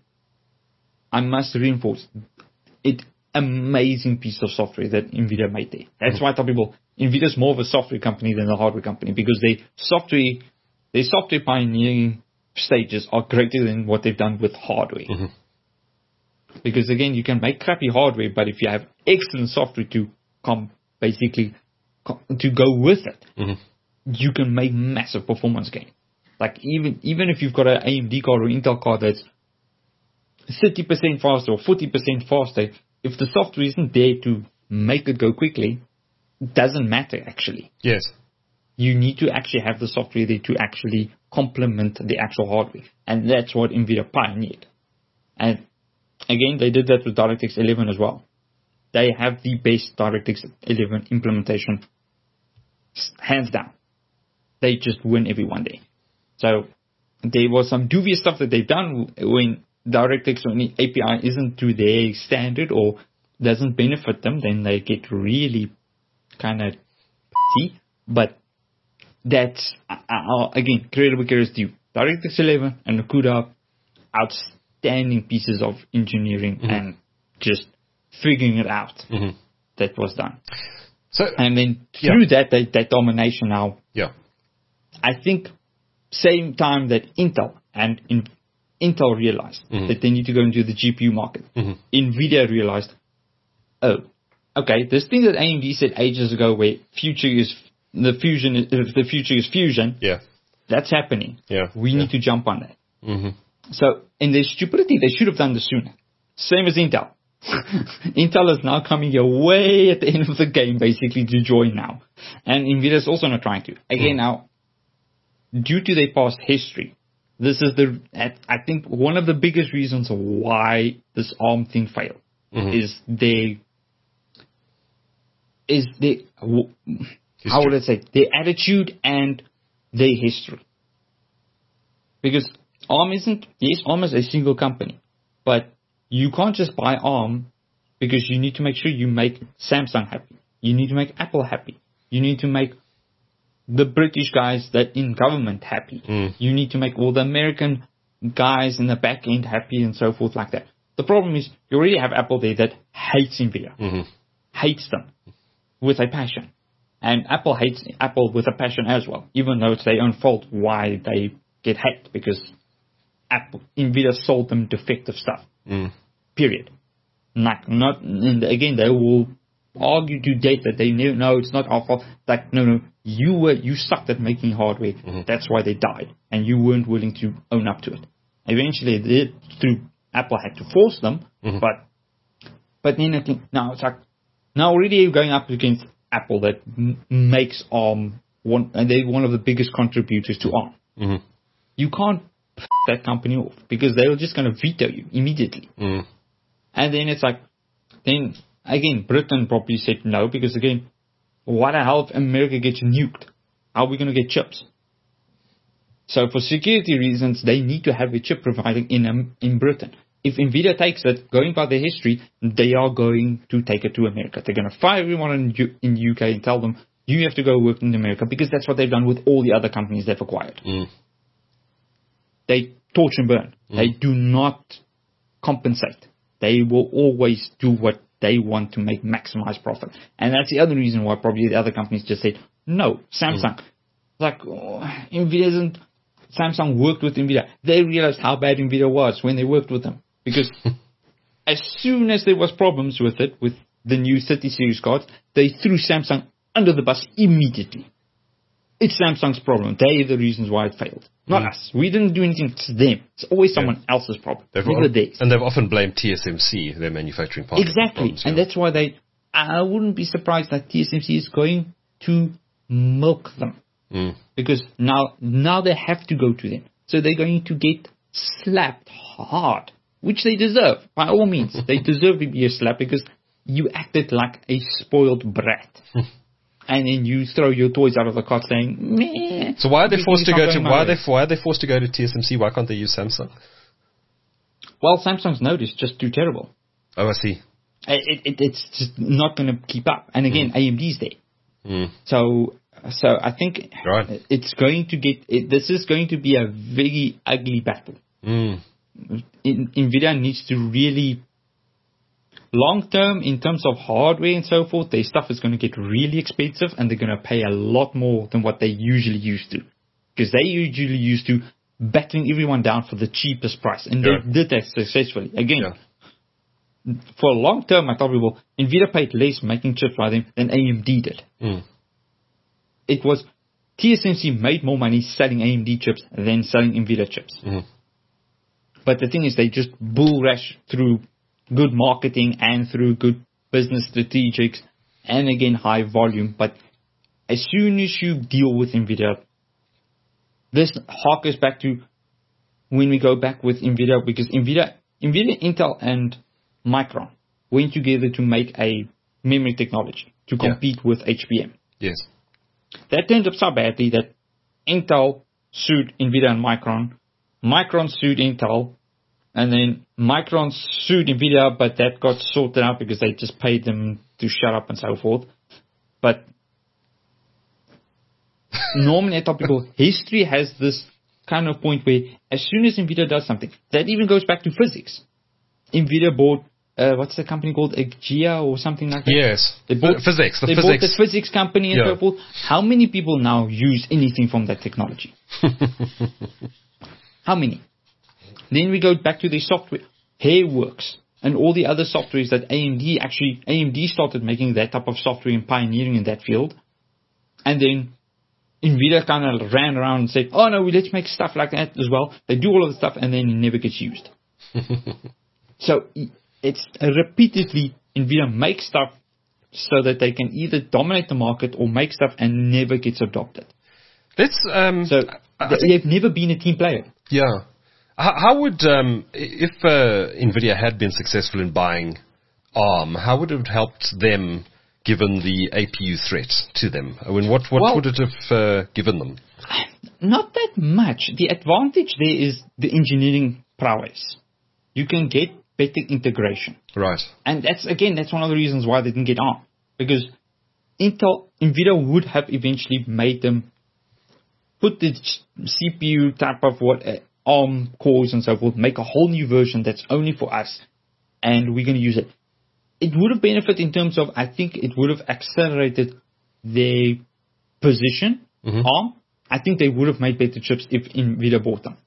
S2: I must reinforce it. Amazing piece of software that NVIDIA made there. That's mm-hmm. why I tell people NVIDIA is more of a software company than a hardware company, because they software, their software pioneering stages are greater than what they've done with hardware. Mm-hmm. Because again, you can make crappy hardware, but if you have excellent software to come, basically come, to go with it, mm-hmm. you can make massive performance gain. Like even even if you've got an A M D card or Intel card that's thirty percent faster or forty percent faster, if the software isn't there to make it go quickly, it doesn't matter actually.
S1: Yes.
S2: You need to actually have the software there to actually complement the actual hardware. And that's what NVIDIA pioneered. And again, they did that with DirectX eleven as well. They have the best DirectX eleven implementation, hands down. They just win every one day. So there was some dubious stuff that they've done when DirectX A P I isn't to their standard or doesn't benefit them, then they get really kind of p***y. But that's, uh, again, credit where credit is due. DirectX eleven and CUDA, outstanding pieces of engineering mm-hmm. and just figuring it out mm-hmm. that was done. So, and then through yeah. that, that, that domination now,
S1: yeah.
S2: I think same time that Intel and in, Intel realized mm-hmm. that they need to go into the G P U market. Mm-hmm. NVIDIA realized, oh, okay, this thing that A M D said ages ago, where future is the fusion, is, the future is fusion.
S1: Yeah,
S2: that's happening.
S1: Yeah,
S2: we
S1: yeah.
S2: need to jump on that.
S1: Mm-hmm.
S2: So, in their stupidity, they should have done this sooner. Same as Intel. Intel is now coming way at the end of the game, basically, to join now, and NVIDIA is also not trying to. Again, mm. now, due to their past history. This is the, I think, one of the biggest reasons why this ARM thing failed mm-hmm. is they, is they, how would I say, their attitude and their history. Because ARM isn't, yes, ARM is a single company, but you can't just buy ARM because you need to make sure you make Samsung happy. You need to make Apple happy. You need to make the British guys that in government happy. Mm. You need to make all the American guys in the back end happy and so forth like that. The problem is you already have Apple there that hates NVIDIA. Mm-hmm. Hates them with a passion. And Apple hates Apple with a passion as well, even though it's their own fault why they get hate, because Apple, NVIDIA sold them defective stuff. Mm. Period. Like, not, and again, they will argue to death that they knew, no, it's not our fault. Like, no, no, you were, you sucked at making hardware. Mm-hmm. That's why they died. And you weren't willing to own up to it. Eventually, they did, through Apple had to force them, mm-hmm. but, but then I think, now it's like, now already you're going up against Apple that m- makes ARM one, and they're one of the biggest contributors to ARM. Mm-hmm. You can't f- that company off because they're just going to veto you immediately. Mm. And then it's like, then again, Britain probably said no because again, what the hell if America gets nuked? How are we going to get chips? So for security reasons, they need to have a chip provider in um, in Britain. If NVIDIA takes it, going by their history, they are going to take it to America. They're going to fire everyone in, U- in the U K and tell them, you have to go work in America, because that's what they've done with all the other companies they've acquired. Mm. They torch and burn. Mm. They do not compensate. They will always do what they want to make maximize profit. And that's the other reason why probably the other companies just said, no, Samsung. Mm. Like, oh, NVIDIA isn't, Samsung worked with NVIDIA. They realized how bad NVIDIA was when they worked with them. Because as soon as there was problems with it, with the new thirty series cards, they threw Samsung under the bus immediately. It's Samsung's problem. They're the reasons why it failed. Not mm. us. We didn't do anything to them. It's always someone yeah. else's problem.
S1: They've Never al- theirs. And they've often blamed T S M C, their manufacturing partner.
S2: Exactly.
S1: Problems,
S2: and
S1: yeah.
S2: that's why they, I wouldn't be surprised that T S M C is going to milk them. Mm. Because now, now they have to go to them. So they're going to get slapped hard, which they deserve. By all means, they deserve to be a slap because you acted like a spoiled brat. And then you throw your toys out of the cart saying, meh.
S1: So why are they forced to go to, why are they, why are they forced to go to T S M C? Why can't they use Samsung?
S2: Well, Samsung's node is just too terrible.
S1: Oh, I see.
S2: It, it, it's just not going to keep up. And again, mm. A M D's there. Mm. So, so I think
S1: right.
S2: it's going to get. It, this is going to be a very ugly battle.
S1: Mm.
S2: In, NVIDIA needs to really, long term, in terms of hardware and so forth, their stuff is going to get really expensive, and they're going to pay a lot more than what they usually used to, because they usually used to battling everyone down for the cheapest price, and yeah. they did that successfully. Again, yeah. for a long term, I tell people, NVIDIA paid less making chips by them than A M D did.
S1: Mm.
S2: It was T S M C made more money selling A M D chips than selling NVIDIA chips.
S1: Mm. But
S2: the thing is, they just bull rush through good marketing and through good business strategics and, again, high volume. But as soon as you deal with NVIDIA, this harkens back to when we go back with NVIDIA, because NVIDIA, NVIDIA, Intel, and Micron went together to make a memory technology to compete yeah. with H B M.
S1: Yes.
S2: That turned up so badly that Intel sued NVIDIA and Micron. Micron sued Intel, and then Micron sued NVIDIA, but that got sorted out because they just paid them to shut up and so forth. But normally I tell people, history has this kind of point where as soon as NVIDIA does something, that even goes back to physics. NVIDIA bought, uh, what's the company called, Agea or something like that?
S1: Yes,
S2: they bought,
S1: the physics. The
S2: they
S1: physics.
S2: bought the physics company and yeah. so forth. How many people now use anything from that technology? How many? Then we go back to the software, Hairworks, and all the other softwares that A M D actually, A M D started making that type of software and pioneering in that field. And then NVIDIA kind of ran around and said, oh no, let's make stuff like that as well. They do all of the stuff and then it never gets used. So it's repeatedly NVIDIA makes stuff so that they can either dominate the market or make stuff and never gets adopted.
S1: Let's, um,
S2: so they've never been a team player.
S1: Yeah. How, how would, um, if uh, NVIDIA had been successful in buying ARM, how would it have helped them given the A P U threat to them? I mean, what, what well, would it have uh, given them?
S2: Not that much. The advantage there is the engineering prowess. You can get better integration.
S1: Right.
S2: And that's, again, that's one of the reasons why they didn't get ARM. Because Intel, NVIDIA would have eventually made them put the C P U type of what uh, ARM cores and so forth, make a whole new version that's only for us, and we're going to use it. It would have benefited in terms of, I think it would have accelerated their position, mm-hmm. ARM. I think they would have made better chips if NVIDIA bought them.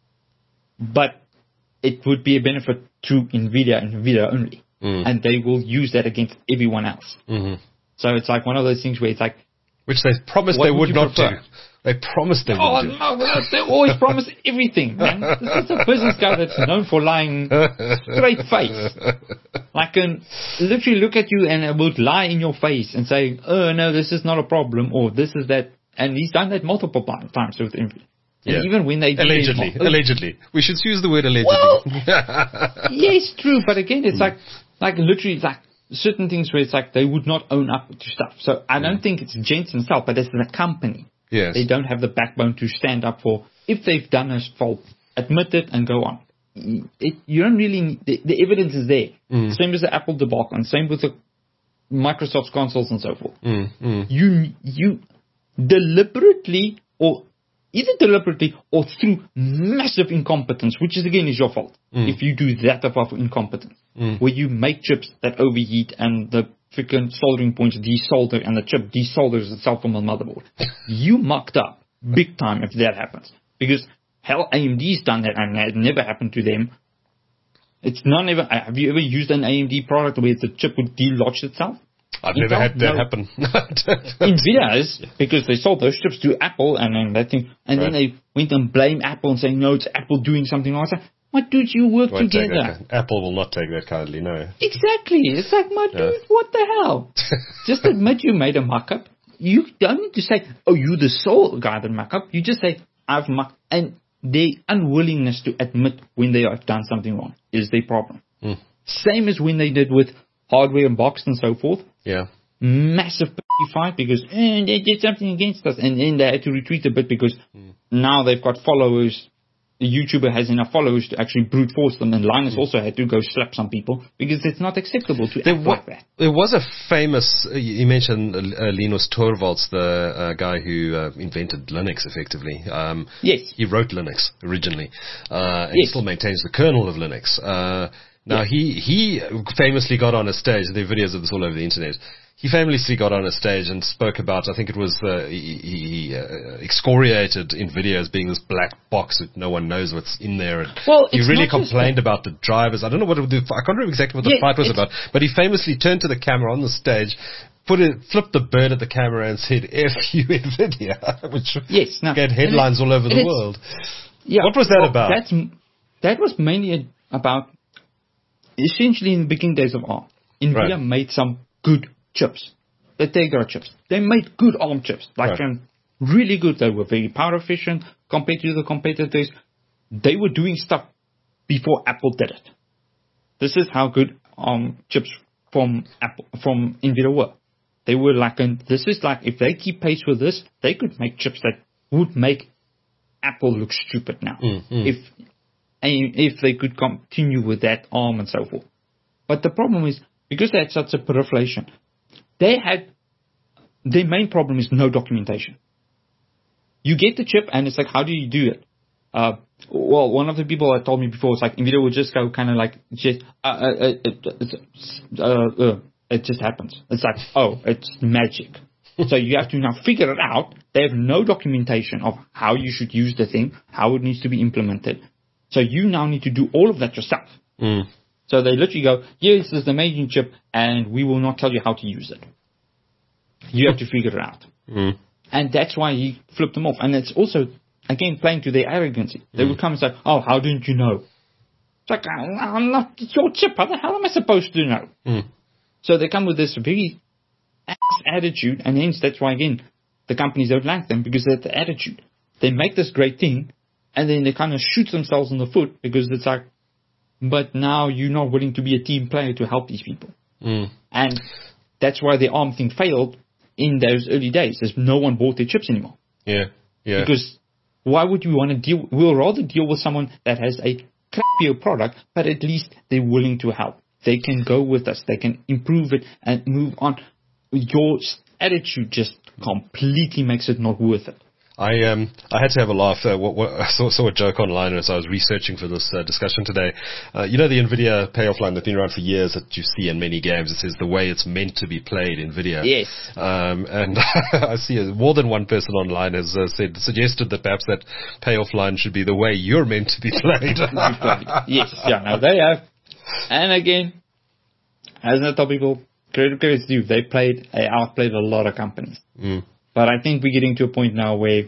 S2: But it would be a benefit to NVIDIA and NVIDIA only. Mm. And they will use that against everyone else.
S1: Mm-hmm.
S2: So it's like one of those things where it's like...
S1: Which they promised they would, would not prefer? do. They promised they
S2: oh,
S1: would do.
S2: Oh, no, they always promise everything, man. This is a business guy that's known for lying straight face. Like, can literally look at you and would lie in your face and say, oh, no, this is not a problem, or this is that. And he's done that multiple times with NVIDIA. And yeah. even when they do
S1: allegedly,
S2: mo-
S1: allegedly, we should use the word allegedly.
S2: Well, yes, true, but again, it's like, like literally, like certain things where it's like they would not own up to stuff. So I don't mm. think it's Jensen itself, but it's the company.
S1: Yes.
S2: They don't have the backbone to stand up for. If they've done a fault, admit it and go on. It, you don't really need, the, the evidence is there. Mm. Same as the Apple debacle, and same with the Microsoft's consoles and so forth.
S1: Mm. Mm.
S2: You you deliberately or either deliberately or through massive incompetence, which is again is your fault, mm. if you do that type of incompetence,
S1: mm.
S2: where you make chips that overheat and the freaking soldering points desolder and the chip desolders itself from the motherboard. You mucked up big time if that happens. Because hell, A M D's done that and it never happened to them. It's not ever. Have you ever used an A M D product where the chip would delodge itself?
S1: I've Intel? never had that no. happen.
S2: NVIDIA is, because they sold those chips to Apple and then that thing, and right. then they went and blamed Apple and saying, no, it's Apple doing something like that. My dude, you work
S1: Won't
S2: together.
S1: Apple will not take that kindly, no.
S2: Exactly. It's like, my
S1: yeah.
S2: dude, what the hell? Just admit you made a muck-up. You don't need to say, oh, you're the sole guy that muck up. You just say, I've mucked. And their unwillingness to admit when they have done something wrong is their problem.
S1: Mm.
S2: Same as when they did with hardware and boxed and so forth.
S1: Yeah.
S2: Massive fight because eh, they did something against us. And then they had to retreat a bit because mm. now they've got followers a YouTuber has enough followers to actually brute force them, and Linus also had to go slap some people because it's not acceptable to
S1: There,
S2: act
S1: wa-
S2: like that.
S1: there was a famous, uh, you you mentioned uh, Linus Torvalds, the uh, guy who uh, invented Linux effectively. Um,
S2: Yes.
S1: He wrote Linux originally, uh, and he
S2: Yes.
S1: still maintains the kernel of Linux. Uh, now
S2: Yes.
S1: he, he famously got on a stage, and there are videos of this all over the internet. He famously got on a stage and spoke about, I think it was, uh, he, he uh, excoriated NVIDIA as being this black box that no one knows what's in there. And
S2: Well,
S1: he
S2: it's
S1: really
S2: not just
S1: complained about the drivers. I don't know what it would do. I can't remember exactly what the
S2: Yeah,
S1: fight was
S2: it's-
S1: about, but he famously turned to the camera on the stage, put it, flipped the bird at the camera and said, F you NVIDIA, which
S2: Yes. Now,
S1: get headlines
S2: and it-
S1: all over
S2: and
S1: the
S2: it's-
S1: world.
S2: Yeah.
S1: What was that
S2: well,
S1: about?
S2: That's, that was mainly about, essentially in the beginning days of ARM, NVIDIA
S1: Right.
S2: made some good chips. The Tegra chips. They made good ARM chips. Like,
S1: Right.
S2: um, really good. They were very power efficient compared to the competitors. They were doing stuff before Apple did it. This is how good ARM chips from Apple, from NVIDIA were. They were like, an, this is like, if they keep pace with this, they could make chips that would make Apple look stupid now.
S1: Mm, mm.
S2: If, and if they could continue with that ARM and so forth. But the problem is, because they had such a proliferation, they had, their main problem is no documentation. You get the chip and it's like, how do you do it? Uh, well, one of the people that told me before was like, NVIDIA would just go kind of like, just, uh, uh, uh, uh, uh, it just happens. It's like, oh, it's magic. So you have to now figure it out. They have no documentation of how you should use the thing, how it needs to be implemented. So you now need to do all of that yourself.
S1: Mm.
S2: So they literally go, yes, this is the amazing chip, and we will not tell you how to use it. You have to figure it out.
S1: Mm.
S2: And that's why he flipped them off. And it's also, again, playing to their arrogance. They
S1: Mm.
S2: would come and say, oh, how didn't you know? It's like, I'm not, it's your chip. How the hell am I supposed to know?
S1: Mm.
S2: So they come with this very ass attitude, and hence that's why, again, the companies don't like them, because they're the attitude. They make this great thing, and then they kind of shoot themselves in the foot, because it's like, but now you're not willing to be a team player to help these people.
S1: Mm.
S2: And that's why the ARM thing failed in those early days, as no one bought their chips anymore.
S1: Yeah, yeah.
S2: Because why would you want to deal, we'll rather deal with someone that has a crappier product, but at least they're willing to help. They can go with us. They can improve it and move on. Your attitude just completely makes it not worth it.
S1: I um I had to have a laugh. Uh, what, what, I saw, saw a joke online as I was researching for this uh, discussion today. Uh, you know the NVIDIA payoff line that's been around for years that you see in many games. It says the way it's meant to be played in NVIDIA.
S2: Yes.
S1: Um, and I see uh, more than one person online has uh, said suggested that perhaps that payoff line should be the way you're meant to be played.
S2: Yes, yeah, no, they have. And again, as I tell people, credit credit's due. They played, they outplayed a lot of companies.
S1: Mm.
S2: But I think we're getting to a point now where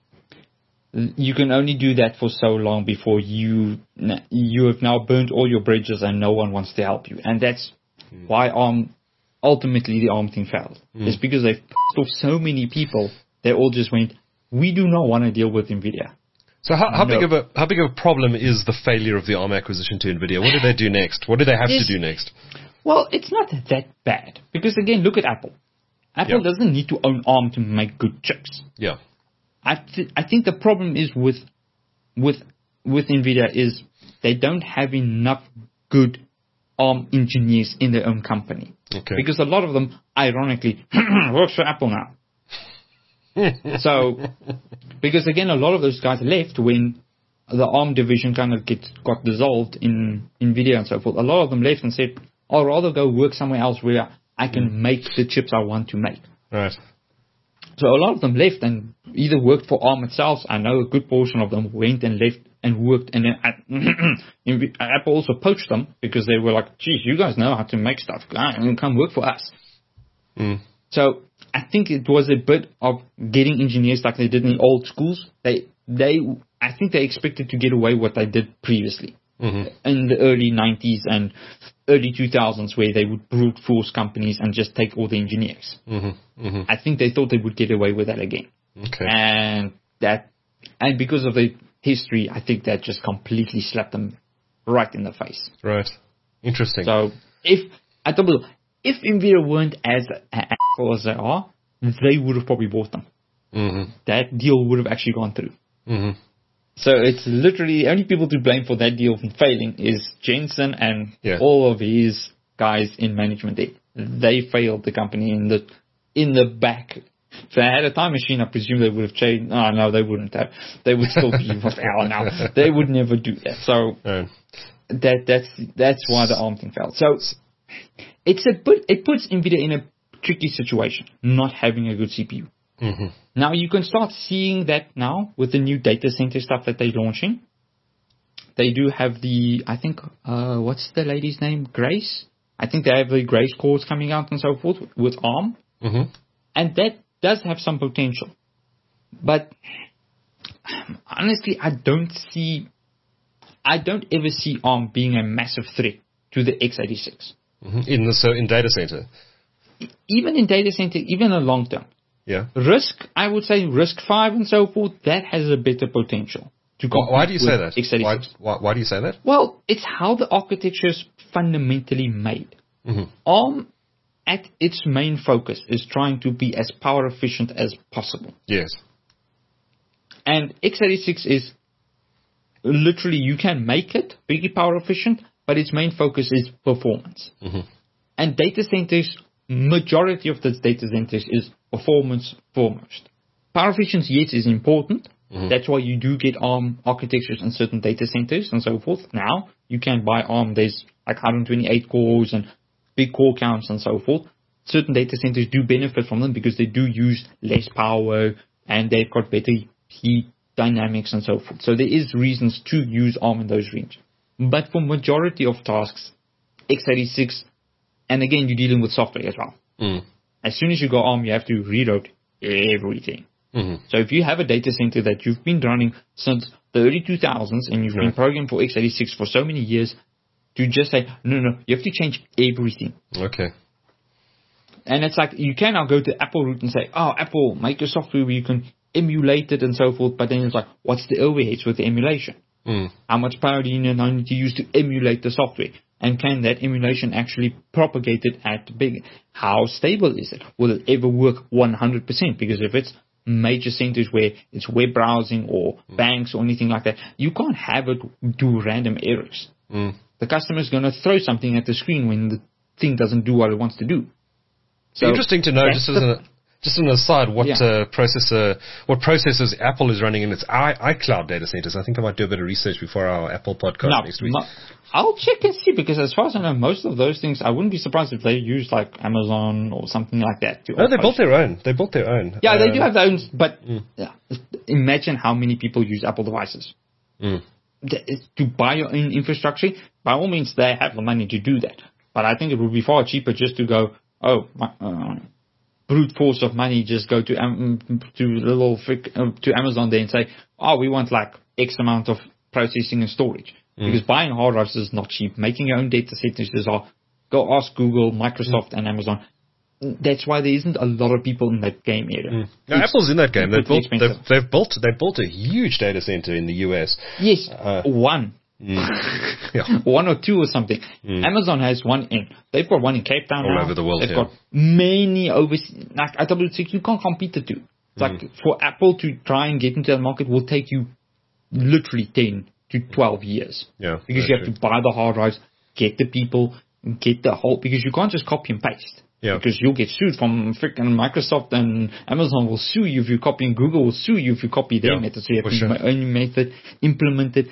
S2: you can only do that for so long before you you have now burnt all your bridges and no one wants to help you. And that's mm. why ARM, ultimately the ARM thing failed. Mm. It's because they've pissed off so many people, they all just went, we do not want to deal with NVIDIA.
S1: So how, how
S2: no.
S1: big of a how big of a problem is the failure of the ARM acquisition to NVIDIA? What do they do next? What do they have
S2: it's,
S1: to do next?
S2: Well, it's not that bad. Because again, look at Apple. Apple yep. doesn't need to own ARM to make good chips.
S1: Yeah.
S2: I th- I think the problem is with with with NVIDIA is they don't have enough good ARM engineers in their own company.
S1: Okay.
S2: Because a lot of them, ironically, works for Apple now. So, because again, a lot of those guys left when the ARM division kind of gets got dissolved in NVIDIA and so forth. A lot of them left and said, I'd rather go work somewhere else where I can mm. make the chips I want to make.
S1: Right.
S2: So a lot of them left and either worked for ARM itself. I know a good portion of them went and left and worked. And then Apple also poached them because they were like, geez, you guys know how to make stuff. Come work for us.
S1: Mm.
S2: So I think it was a bit of getting engineers like they did in the old schools. They, they, I think they expected to get away what they did previously. Mm-hmm. In the early nineties and early two thousands, where they would brute force companies and just take all the engineers.
S1: Mm-hmm. Mm-hmm.
S2: I think they thought they would get away with that again.
S1: Okay.
S2: And that, and because of the history, I think that just completely slapped them right in the face.
S1: Right. Interesting.
S2: So if, I don't know, if NVIDIA weren't as Apple as they are, they would have probably bought them.
S1: Mm-hmm.
S2: That deal would have actually gone through.
S1: Mm-hmm.
S2: So it's literally the only people to blame for that deal failing is Jensen and
S1: Yeah.
S2: all of his guys in management. They, they failed the company in the in the back. If they had a time machine, I presume they would have changed. Oh, no, they wouldn't have. They would still be what they are now. They would never do that. So
S1: Oh.
S2: that that's that's why the ARM thing failed. So it's a but it puts NVIDIA in a tricky situation, not having a good C P U.
S1: Mm-hmm.
S2: Now you can start seeing that now with the new data center stuff that they're launching. They do have the, I think, uh, what's the lady's name? Grace? I think they have the Grace cores coming out and so forth with ARM.
S1: Mm-hmm.
S2: And that does have some potential. But honestly, I don't see, I don't ever see ARM being a massive threat to the x eighty-six.
S1: Mm-hmm. In the so in data center.
S2: Even in data center, even in long term.
S1: Yeah.
S2: Risk, I would say Risk five and so forth, that has a better potential to compete.
S1: Why do you say
S2: with
S1: that?
S2: x eighty-six.
S1: Why, why, why do you say that?
S2: Well, it's how the architecture is fundamentally made.
S1: Mm-hmm.
S2: ARM, at its main focus, is trying to be as power efficient as possible.
S1: Yes.
S2: And x eighty-six is literally, you can make it very power efficient, but its main focus is performance.
S1: Mm-hmm.
S2: And data centers, majority of the data centers is performance foremost. Power efficiency, yes, is important. Mm-hmm. That's why you do get ARM architectures in certain data centers and so forth. Now, you can buy ARM, there's like one hundred twenty-eight cores and big core counts and so forth. Certain data centers do benefit from them because they do use less power and they've got better heat dynamics and so forth. So there is reasons to use ARM in those ranges. But for majority of tasks, x eighty-six, and again, you're dealing with software as well.
S1: Mm.
S2: As soon as you go ARM, you have to reload everything.
S1: Mm-hmm.
S2: So if you have a data center that you've been running since the early two thousands and you've
S1: Yeah.
S2: been programmed for x eighty-six for so many years, to just say, no, no, you have to change everything.
S1: Okay.
S2: And it's like, you can now go to Apple route and say, oh, Apple, make a software where you can emulate it and so forth. But then it's like, what's the overheads with the emulation?
S1: Mm.
S2: How much power do you now need to use to emulate the software? And can that emulation actually propagate it at big? How stable is it? Will it ever work one hundred percent? Because if it's major centers where it's web browsing or mm. banks or anything like that, you can't have it do random errors.
S1: Mm.
S2: The customer's going to throw something at the screen when the thing doesn't do what it wants to do. So
S1: interesting to know, just as an just an aside, what
S2: Yeah.
S1: uh, processor, what processors Apple is running in its i iCloud data centers. I think I might do a bit of research before our Apple podcast
S2: No,
S1: next week.
S2: no, I'll check and see, because as far as I know, most of those things, I wouldn't be surprised if they use like Amazon or something like that. To
S1: No, they
S2: operate.
S1: built their own. They built their own.
S2: Yeah, they
S1: Um,
S2: do have their own, but
S1: Mm.
S2: yeah, imagine how many people use Apple devices.
S1: Mm.
S2: Th- To buy your own infrastructure, by all means, they have the money to do that. But I think it would be far cheaper just to go, oh, my, uh, brute force of money, just go to um, to little frick, uh, to Amazon there and say, oh, we want like X amount of processing and storage.
S1: Mm.
S2: Because buying hard drives is not cheap. Making your own data centers is all. Go ask Google, Microsoft, and Amazon. That's why there isn't a lot of people in that game area.
S1: Mm. Now, Apple's in that game. They've built,
S2: expensive.
S1: they've, they've built, they've built a huge data center in the U S.
S2: Yes,
S1: Uh,
S2: one.
S1: Mm. Yeah.
S2: One or two or something.
S1: Mm.
S2: Amazon has one in. They've got one in Cape Town
S1: All
S2: now.
S1: over the world,
S2: They've
S1: yeah.
S2: got many overseas. Like I W six, you can't compete the two. It's
S1: Mm.
S2: like for Apple to try and get into that market will take you literally ten to twelve years.
S1: Yeah,
S2: Because
S1: very
S2: you have to buy the hard drives, get the people, get the whole. Because you can't just copy and paste.
S1: Yeah.
S2: Because you'll get sued from freaking Microsoft, and Amazon will sue you if you copy, and Google will sue you if you copy their
S1: Yeah,
S2: method. So you have
S1: for
S2: to
S1: sure.
S2: use my own method, implement it.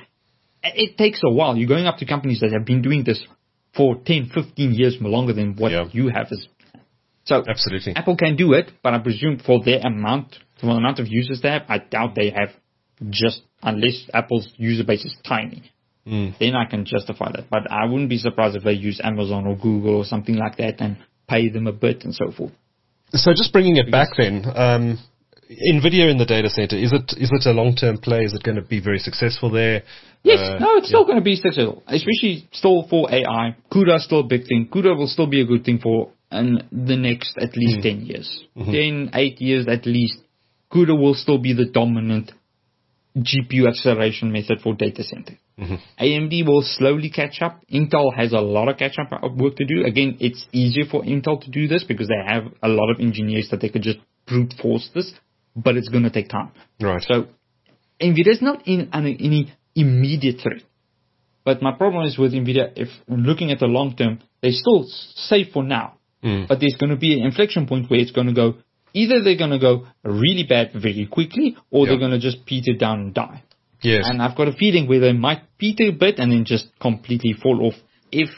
S2: It takes a while. You're going up to companies that have been doing this for ten, fifteen years more longer than what
S1: Yeah.
S2: you have. As so
S1: Absolutely.
S2: Apple can do it, but I presume for their amount, for the amount of users they have, I doubt they have just, unless Apple's user base is tiny.
S1: Mm.
S2: Then I can justify that. But I wouldn't be surprised if they use Amazon or Google or something like that and pay them a bit and so forth.
S1: So just bringing it back then, um, NVIDIA in the data center, is it is it a long-term play? Is it going to be very successful there?
S2: Yes,
S1: Uh,
S2: no, it's still going to be successful, especially still for A I. CUDA is still a big thing. CUDA will still be a good thing for um, the next at least mm. ten years. Mm-hmm. ten, eight years at least. CUDA will still be the dominant G P U acceleration method for data center. Mm-hmm. A M D will slowly catch up. Intel has a lot of catch-up work to do. Again, it's easier for Intel to do this because they have a lot of engineers that they could just brute force this, but it's going to take time.
S1: Right.
S2: So NVIDIA is not in any immediate threat. But my problem is with NVIDIA, if looking at the long term, they're still safe for now.
S1: Mm.
S2: But there's going to be an inflection point where it's going to go, either they're going to go really bad very quickly, or
S1: yeah.
S2: they're going to just peter down and die.
S1: Yes.
S2: And I've got a feeling where they might peter a bit and then just completely fall off if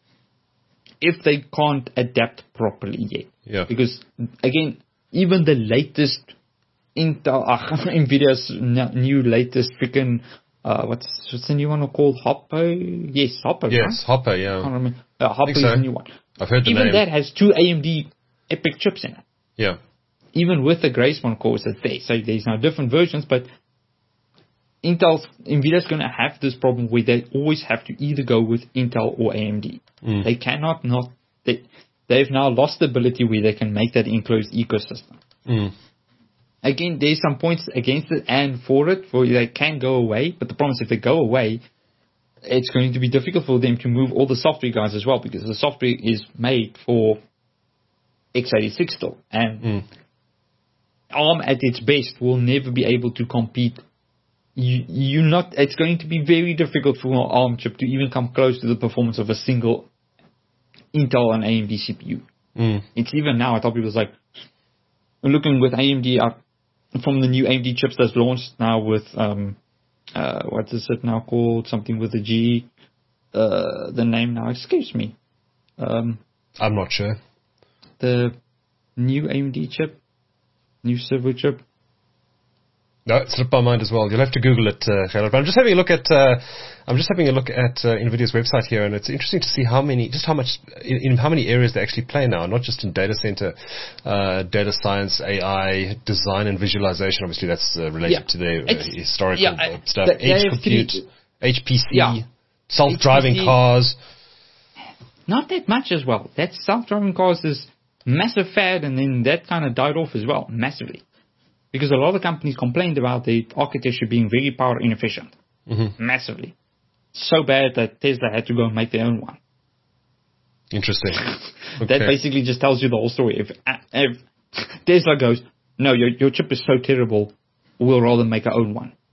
S2: if they can't adapt properly yet.
S1: Yeah.
S2: Because, again, even the latest Intel, uh, NVIDIA's new latest freaking, uh, what's, what's the new one called? Hopper? Yes, Hopper.
S1: Yes,
S2: right?
S1: Hopper, yeah.
S2: I can't remember. Uh, Hopper is
S1: so.
S2: the new one.
S1: I've heard the
S2: Even
S1: name.
S2: that has two A M D EPYC chips in it.
S1: Yeah.
S2: Even with the Grace one cores that's there. So there's now different versions, but Intel's, NVIDIA's going to have this problem where they always have to either go with Intel or A M D.
S1: Mm.
S2: They cannot not, they, they've now lost the ability where they can make that enclosed ecosystem.
S1: Mm.
S2: Again, there's some points against it and for it, where they can go away, but the problem is if they go away, it's going to be difficult for them to move all the software guys as well, because the software is made for x eighty-six still. And
S1: Mm.
S2: ARM at its best will never be able to compete. You, you not. It's going to be very difficult for an ARM chip to even come close to the performance of a single Intel and A M D C P U.
S1: Mm.
S2: It's even now, I thought people was like, looking with A M D, uh, from the new A M D chips that's launched now with, um, uh, what is it now called? Something with a G. Uh, the name now escapes me. Um,
S1: I'm not sure.
S2: the new A M D chip, new server chip.
S1: No, it slipped my mind as well. You'll have to Google it, uh, Gerard. But I'm just having a look at, uh, I'm just having a look at uh, NVIDIA's website here, and it's interesting to see how many, just how much, in, in how many areas they actually play now, not just in data center, uh, data science, A I, design and visualization. Obviously, that's uh, related
S2: Yeah.
S1: to their uh,
S2: It's-
S1: historical
S2: yeah, I-
S1: stuff.
S2: they- they
S1: Edge
S2: have
S1: compute,
S2: three-
S1: H P C,
S2: Yeah.
S1: self-driving
S2: H P C.
S1: cars.
S2: Not that much as well. That self-driving cars is massive fad, and then that kind of died off as well, massively. Because a lot of companies complained about the architecture being very power inefficient.
S1: Mm-hmm.
S2: Massively. So bad that Tesla had to go and make their own one.
S1: Interesting.
S2: That
S1: Okay.
S2: basically just tells you the whole story. If, if Tesla goes, no, your, your chip is so terrible, we'll rather make our own one.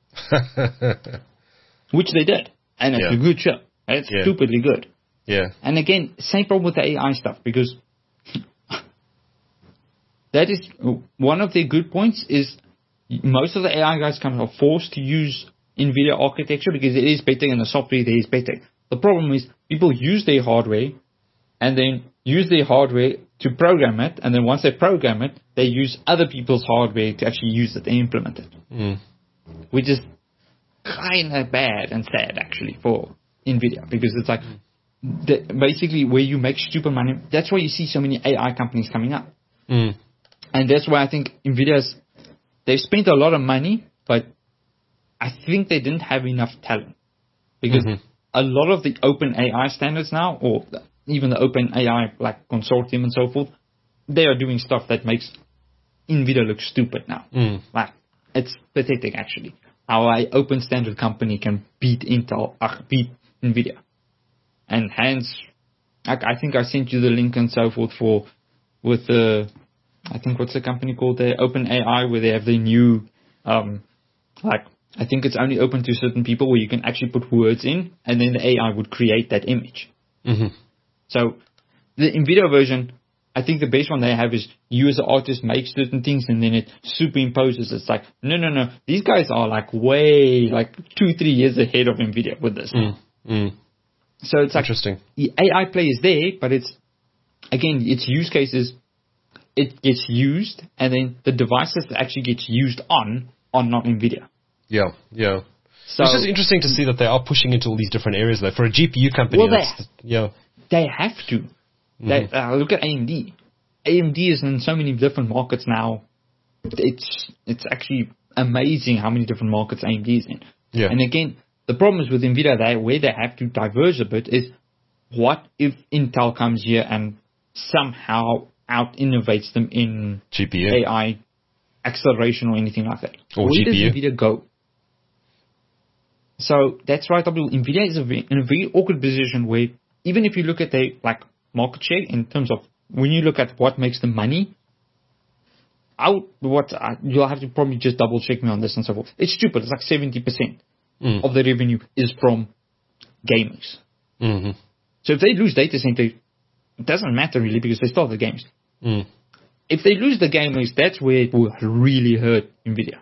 S2: Which they did. And it's
S1: Yeah.
S2: a good chip. It's
S1: Yeah.
S2: stupidly good.
S1: Yeah.
S2: And again, same problem with the A I stuff, because that is one of their good points is most of the A I guys kind of are forced to use NVIDIA architecture because it is better and the software there is better. The problem is people use their hardware and then use their hardware to program it, and then once they program it, they use other people's hardware to actually use it and implement it.
S1: Mm.
S2: Which is kind of bad and sad, actually, for NVIDIA, because it's like, the, basically where you make stupid money, that's why you see so many A I companies coming up.
S1: Mm.
S2: And that's why I think NVIDIA's, they've spent a lot of money, but I think they didn't have enough talent. Because
S1: Mm-hmm.
S2: a lot of the open A I standards now, or even the open A I like consortium and so forth, they are doing stuff that makes NVIDIA look stupid now.
S1: Mm.
S2: Like, it's pathetic actually. How an open standard company can beat Intel, uh, beat NVIDIA. And hence, I, I think I sent you the link and so forth for, with the, I think what's the company called there? OpenAI, where they have the new, um, like, I think it's only open to certain people where you can actually put words in and then the A I would create that image.
S1: Mm-hmm.
S2: So the NVIDIA version, I think the best one they have is you as an artist make certain things and then it superimposes. It's like, no, no, no. These guys are like way, like two, three years ahead of NVIDIA with this.
S1: Mm. Mm.
S2: So it's like,
S1: Interesting.
S2: the A I play is there, but it's, again, its use cases, it gets used, and then the devices that actually gets used on are not NVIDIA.
S1: Yeah, yeah.
S2: So
S1: It's just interesting to see that they are pushing into all these different areas. Though for a G P U company,
S2: Well, they-
S1: that's, yeah,
S2: they have to. They, uh, look at A M D. A M D is in so many different markets now. It's it's actually amazing how many different markets A M D is in.
S1: yeah,
S2: And again, the problem is with NVIDIA, they, where they have to diverge a bit is, what if Intel comes here and somehow out-innovates them in
S1: G P U.
S2: A I acceleration or anything like that?
S1: Or
S2: Where
S1: G P U.
S2: does NVIDIA go? So that's why I thought NVIDIA is a very, in a very awkward position where even if you look at their like market share in terms of when you look at what makes them money, I would, what, I, you'll have to probably just double check me on this and so forth. It's stupid. It's like seventy percent mm. of the revenue is from gamers.
S1: Mm-hmm.
S2: So if they lose data center, it doesn't matter really because they still have the games.
S1: Mm.
S2: If they lose the gamers, that's where it will really hurt NVIDIA.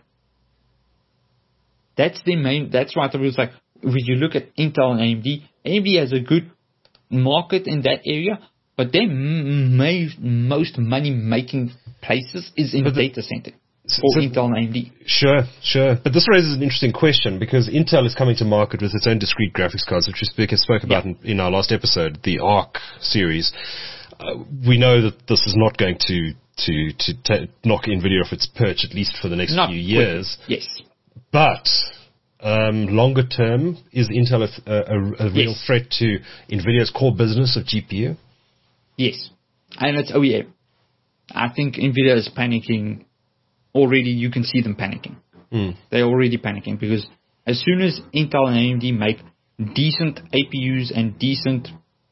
S2: That's the main, that's why it was like, if you look at Intel and A M D, A M D has a good market in that area, but their m- m- most money-making places is in the data center for so, Intel and A M D.
S1: Sure, sure. But this raises an interesting question because Intel is coming to market with its own discrete graphics cards, which we spoke, spoke about yeah. in, in our last episode, the ARC series. Uh, we know that this is not going to to to t- knock NVIDIA off its perch, at least for the next not few years.
S2: Quickly. Yes.
S1: But um, longer term, is Intel a, a, a real yes. threat to NVIDIA's core business of G P U?
S2: Yes. And it's O E M. I think NVIDIA is panicking already. You can see them panicking. Mm. They're already panicking because as soon as Intel and A M D make decent A P Us and decent,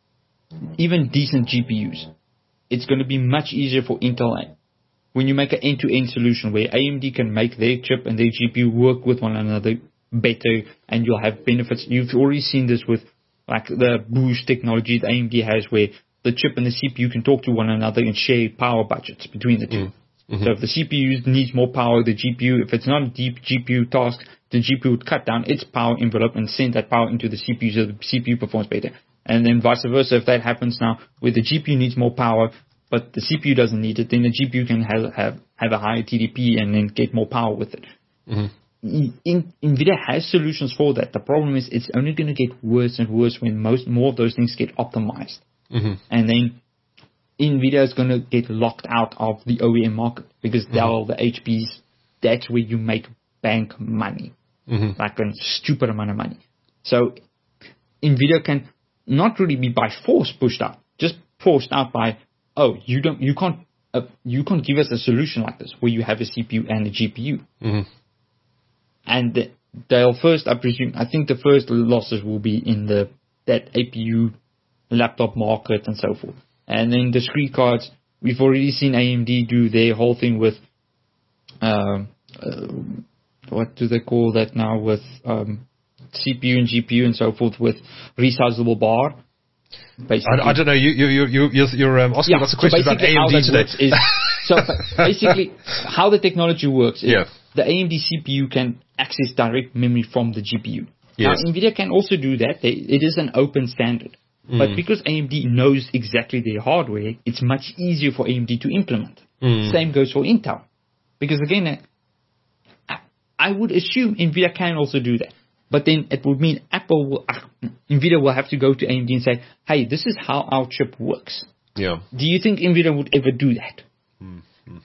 S2: even decent G P Us, it's going to be much easier for Intel when you make an end-to-end solution where A M D can make their chip and their G P U work with one another better, and you'll have benefits. You've already seen this with like the Boost technology that A M D has, where the chip and the C P U can talk to one another and share power budgets between the two. Mm-hmm. So if the C P U needs more power, the G P U, if it's not a deep G P U task, the G P U would cut down its power envelope and send that power into the C P U so the C P U performs better. And then vice versa, if that happens now, where the G P U needs more power, but the C P U doesn't need it, then the G P U can have have, have a higher T D P and then get more power with it. Mm-hmm. In, NVIDIA has solutions for that. The problem is it's only going to get worse and worse when most more of those things get optimized. Mm-hmm. And then NVIDIA is going to get locked out of the O E M market because mm-hmm. they're the H Ps. That's where you make bank money, mm-hmm. like a stupid amount of money. So NVIDIA can not really be by force pushed out, just forced out by, oh, you don't, you can't, uh, you can't give us a solution like this where you have a C P U and a G P U. Mm-hmm. And they'll first, I presume, I think the first losses will be in the that A P U laptop market and so forth. And then discrete cards, we've already seen A M D do their whole thing with, um, uh, what do they call that now, with um, C P U and G P U and so forth, with resizable bar. Basically. I,
S1: I don't know. You you you you're, you're um, asking
S2: yeah,
S1: lots of questions
S2: so
S1: about A M D today.
S2: Is, so basically, how the technology works is
S1: yeah.
S2: the A M D C P U can access direct memory from the G P U.
S1: Yes.
S2: Now, NVIDIA can also do that. They, it is an open standard. Mm. But because A M D knows exactly their hardware, it's much easier for A M D to implement. Mm. Same goes for Intel. Because again, I, I would assume NVIDIA can also do that. But then it would mean Apple will, uh, NVIDIA will have to go to A M D and say, hey, this is how our chip works.
S1: Yeah.
S2: Do you think NVIDIA would ever do that?
S1: Mm.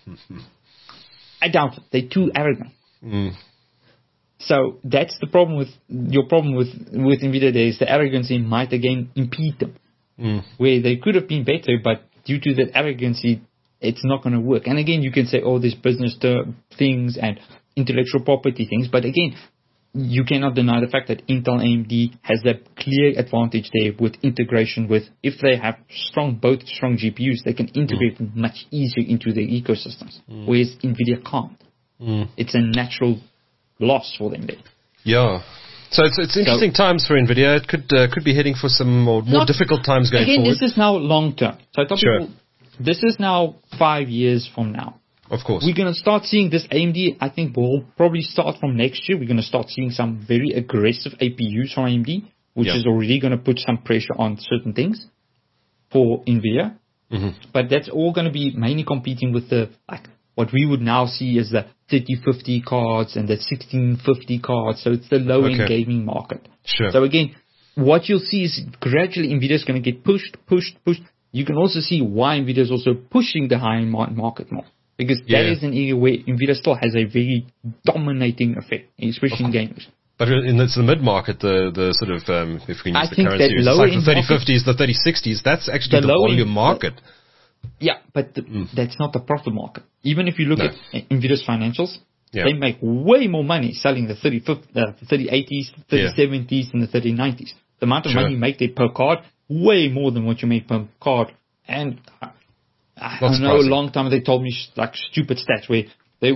S2: I doubt it. They're too arrogant.
S1: Mm.
S2: So that's the problem with, your problem with, with NVIDIA there is the arrogancy might again impede them. Mm. Where they could have been better, but due to that arrogancy, it's not going to work. And again, you can say, oh, there's business term things and intellectual property things. But again, you cannot deny the fact that Intel and A M D has that clear advantage there with integration with, if they have strong, both strong G P Us, they can integrate mm. them much easier into their ecosystems, mm. whereas NVIDIA can't. Mm. It's a natural loss for them there.
S1: Yeah. So it's it's interesting so, times for NVIDIA. It could uh, could be heading for some more, more difficult times going
S2: again,
S1: forward.
S2: Again, this is now long term. So I tell
S1: sure.
S2: people, this is now five years from now.
S1: Of course.
S2: We're going to start seeing this A M D, I think will probably start from next year. We're going to start seeing some very aggressive A P Us from A M D, which yeah. is already going to put some pressure on certain things for NVIDIA. Mm-hmm. But that's all going to be mainly competing with the, like, what we would now see as the thirty fifty cards and the sixteen fifty cards. So it's the low-end okay. gaming market.
S1: Sure.
S2: So again, what you'll see is gradually NVIDIA is going to get pushed, pushed, pushed. You can also see why NVIDIA is also pushing the high-end market more. Because that yeah. is an area where NVIDIA still has a very dominating effect, especially in gamers.
S1: But in the, the mid-market, the, the sort of, um, if we can use
S2: I
S1: the
S2: think
S1: currency, it's like the thirty fifties, the thirty sixties, that's actually the, the volume market.
S2: The, yeah, but the, mm. that's not the profit market. Even if you look no. at NVIDIA's financials, yeah. they make way more money selling the thirty eighties, thirty seventies, and the thirty nineties. The amount of sure. money you make there per card, way more than what you make per card. And I
S1: Not
S2: know a
S1: surprising.
S2: long time they told me like stupid stats where they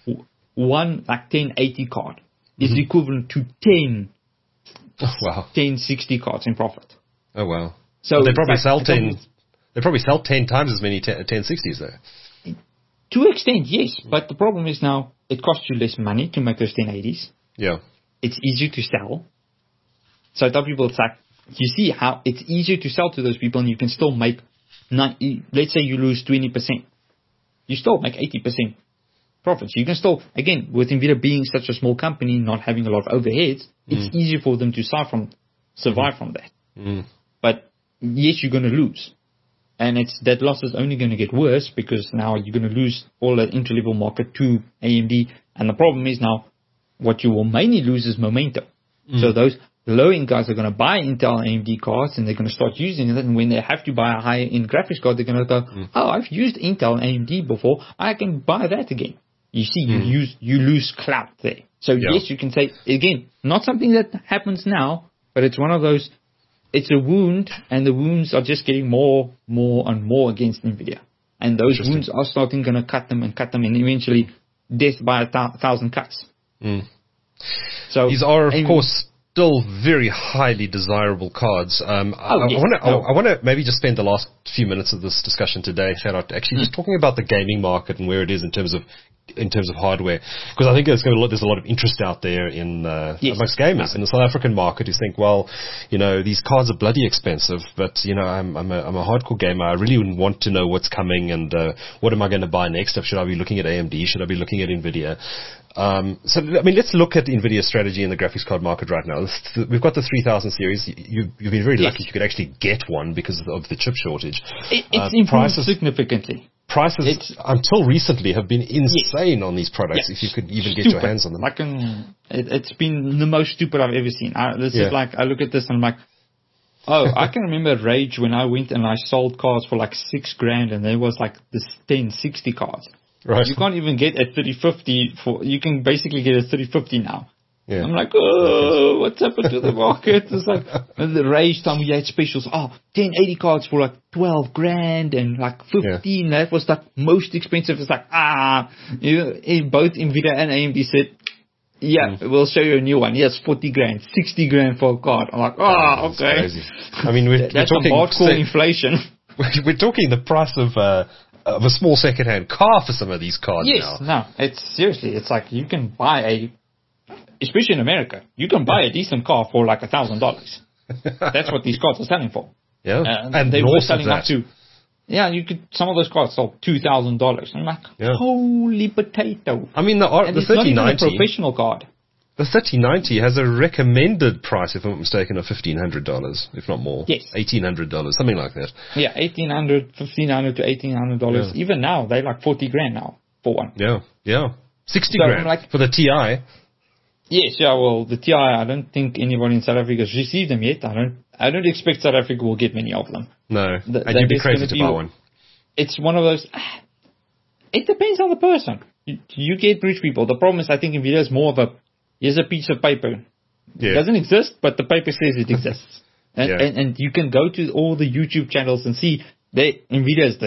S2: one like ten eighty card is
S1: Mm-hmm.
S2: equivalent to ten
S1: Oh, wow.
S2: ten sixty cards in profit.
S1: Oh, wow.
S2: So
S1: But they
S2: it's
S1: probably
S2: like-
S1: sell
S2: I don't-
S1: ten. They probably sell ten times as many ten sixties though.
S2: To an extent, yes, but the problem is now it costs you less money to make those ten eighties.
S1: Yeah.
S2: It's easier to sell. So I tell people it's like, you see how it's easier to sell to those people and you can still make, ninety, let's say you lose twenty percent. You still make eighty percent profits. You can still, again, with NVIDIA being such a small company, not having a lot of overheads, it's easier for them to survive from, survive from that.
S1: Mm.
S2: But yes, you're going to lose. And it's that loss is only going to get worse because now you're going to lose all that entry-level market to A M D. And the problem is now what you will mainly lose is momentum.
S1: Mm.
S2: So those low-end guys are going to buy Intel and A M D cards and they're going to start using it. And when they have to buy a higher-end graphics card, they're going to go,
S1: Mm.
S2: oh, I've used Intel and A M D before. I can buy that again. You see, you
S1: Mm.
S2: use you lose clout there. So
S1: Yeah.
S2: yes, you can say, again, not something that happens now, but it's one of those, it's a wound, and the wounds are just getting more, more and more against NVIDIA. And those
S1: Interesting.
S2: wounds are starting going to cut them and cut them, and eventually death by a thou- thousand cuts.
S1: Mm.
S2: So
S1: These are, of
S2: and-
S1: course, still very highly desirable cards. Um, I,
S2: Oh, yes.
S1: I want to
S2: No.
S1: I want to maybe just spend the last few minutes of this discussion today, Gerard, actually
S2: Hmm.
S1: just talking about the gaming market and where it is in terms of in terms of hardware, because I think there's going to, there's a lot of interest out there in uh,
S2: Yes.
S1: amongst gamers in the South African market who think, well, you know, these cards are bloody expensive, but you know, I'm I'm a, I'm a hardcore gamer. I really would want to know what's coming and uh, what am I going to buy next? Should I be looking at A M D? Should I be looking at Nvidia? Um, so, I mean, let's look at Nvidia's strategy in the graphics card market right now. This- We've got the three thousand series. You, you've been very
S2: Yes.
S1: lucky you could actually get one because of the, of the chip shortage.
S2: It,
S1: Uh,
S2: it's improved
S1: prices,
S2: significantly.
S1: prices
S2: It's-
S1: until recently have been insane on these products.
S2: Yeah.
S1: If you could even get your
S2: Stupid.
S1: hands on them.
S2: Like an, it, it's been the most stupid I've ever seen. I, this
S1: Yeah.
S2: is like, I look at this and I'm like, oh, I can remember Rage when I went and I sold cars for like six grand and there was like this ten sixty cards.
S1: Right.
S2: You can't even get a thirty fifty for, you can basically get a thirty fifty now.
S1: Yeah.
S2: I'm like, oh, what's happened to the market? It's like, and the Rage time we had specials, oh, ten eighty cards for like twelve grand and like fifteen. That was like most expensive. It's like, ah, you know, in both Nvidia and A M D said, yeah,
S1: Mm.
S2: we'll show you a new one. Yes, forty grand, sixty grand for a card. I'm like, oh,
S1: That's
S2: okay.
S1: crazy. I mean, we're, we're
S2: That's
S1: talking
S2: a hardcore
S1: say-
S2: inflation.
S1: we're talking the price of uh, of a small second-hand car for some of these cards
S2: Yes,
S1: now.
S2: no, it's seriously, it's like you can buy a, especially in America, you can buy a decent car for like a thousand dollars. That's what these cards are selling for.
S1: Yeah,
S2: Uh,
S1: and
S2: they
S1: north
S2: were
S1: of
S2: selling
S1: that.
S2: up to, yeah, you could, some of those cards sold two thousand dollars. I'm like,
S1: Yeah.
S2: holy potato.
S1: I mean, the, R-
S2: And
S1: the
S2: it's not
S1: thirty
S2: even a
S1: ninety,
S2: professional card.
S1: the thirty ninety has a recommended price, if I'm not mistaken, of fifteen hundred dollars, if not more.
S2: Yes.
S1: eighteen hundred dollars, something like that.
S2: Yeah, eighteen hundred, fifteen hundred to eighteen hundred dollars.
S1: Yeah.
S2: Even now, they're like forty grand now for one.
S1: Yeah, yeah, sixty
S2: So,
S1: grand
S2: like-
S1: for the T I.
S2: Yes, yeah, well, the T I, I don't think anybody in South Africa has received them yet. I don't, I don't expect South Africa will get many of them.
S1: No,
S2: Th-
S1: and you'd be
S2: that is
S1: crazy
S2: gonna
S1: to
S2: be-
S1: buy one.
S2: It's one of those, ah, it depends on the person. You, you get rich people. The problem is I think Nvidia is more of a, here's a piece of paper. It
S1: Yeah,
S2: doesn't exist, but the paper says it exists. And,
S1: Yeah.
S2: and, and you can go to all the YouTube channels and see that Nvidia is the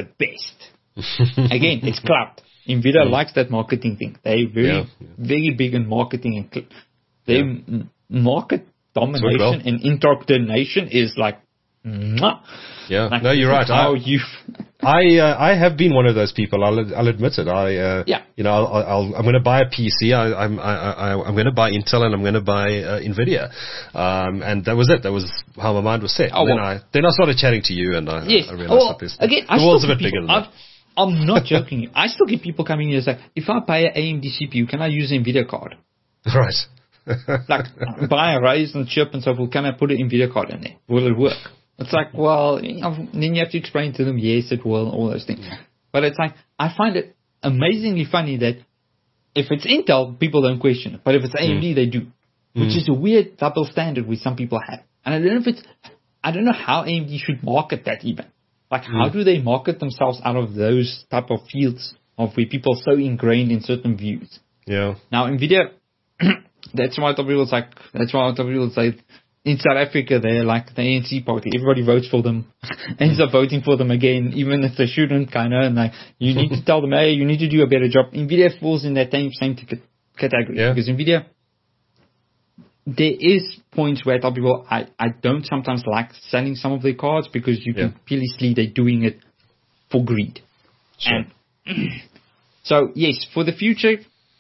S2: best. Again, it's clout. Nvidia likes that marketing thing. They're very,
S1: Yeah, yeah.
S2: very big in marketing and cl- their
S1: Yeah.
S2: m- market domination
S1: well.
S2: and indoctrination is like, mwah.
S1: Yeah.
S2: Like,
S1: No, you're
S2: this
S1: right.
S2: is How
S1: I-
S2: you,
S1: I uh, I have been one of those people. I'll I'll admit it. I uh,
S2: Yeah.
S1: You know, I'll, I'll I'm going to buy a P C. I, I'm I, I, I'm going to buy Intel and I'm going to buy uh, Nvidia. Um, and that was it. That was how my mind was set.
S2: Oh,
S1: And then
S2: well.
S1: I then I started chatting to you and I,
S2: yes.
S1: I realized
S2: Well,
S1: that this
S2: again, I
S1: the world's a
S2: still
S1: bit
S2: get
S1: bigger
S2: people-
S1: than that.
S2: I'm, I'm not joking. I still get people coming in and say, if I buy an A M D C P U, can I use an Nvidia card?
S1: Right.
S2: Like, buy a Ryzen chip and so forth, can I put an Nvidia card in there? Will it work? It's like, well, you know, then you have to explain to them, yes, it will, all those things. But it's like, I find it amazingly funny that if it's Intel, people don't question it. But if it's A M D, they do. Which is a weird double standard which some people have. And I don't know if it's, I don't know how A M D should market that even. Like, how do they market themselves out of those type of fields of where people are so ingrained in certain views?
S1: Yeah.
S2: Now, NVIDIA, that's why I tell people it's like, that's why I tell people it's like, in South Africa, they're like the A N C party. Everybody votes for them, ends up voting for them again, even if they shouldn't, kind of. And like, you need to tell them, hey, you need to do a better job. NVIDIA falls in that same, same t- category.
S1: Yeah.
S2: Because NVIDIA, there is points where I tell people, I, I don't sometimes like selling some of their cards because you
S1: Yeah.
S2: can clearly see they're doing it for greed.
S1: Sure.
S2: And so, yes, for the future,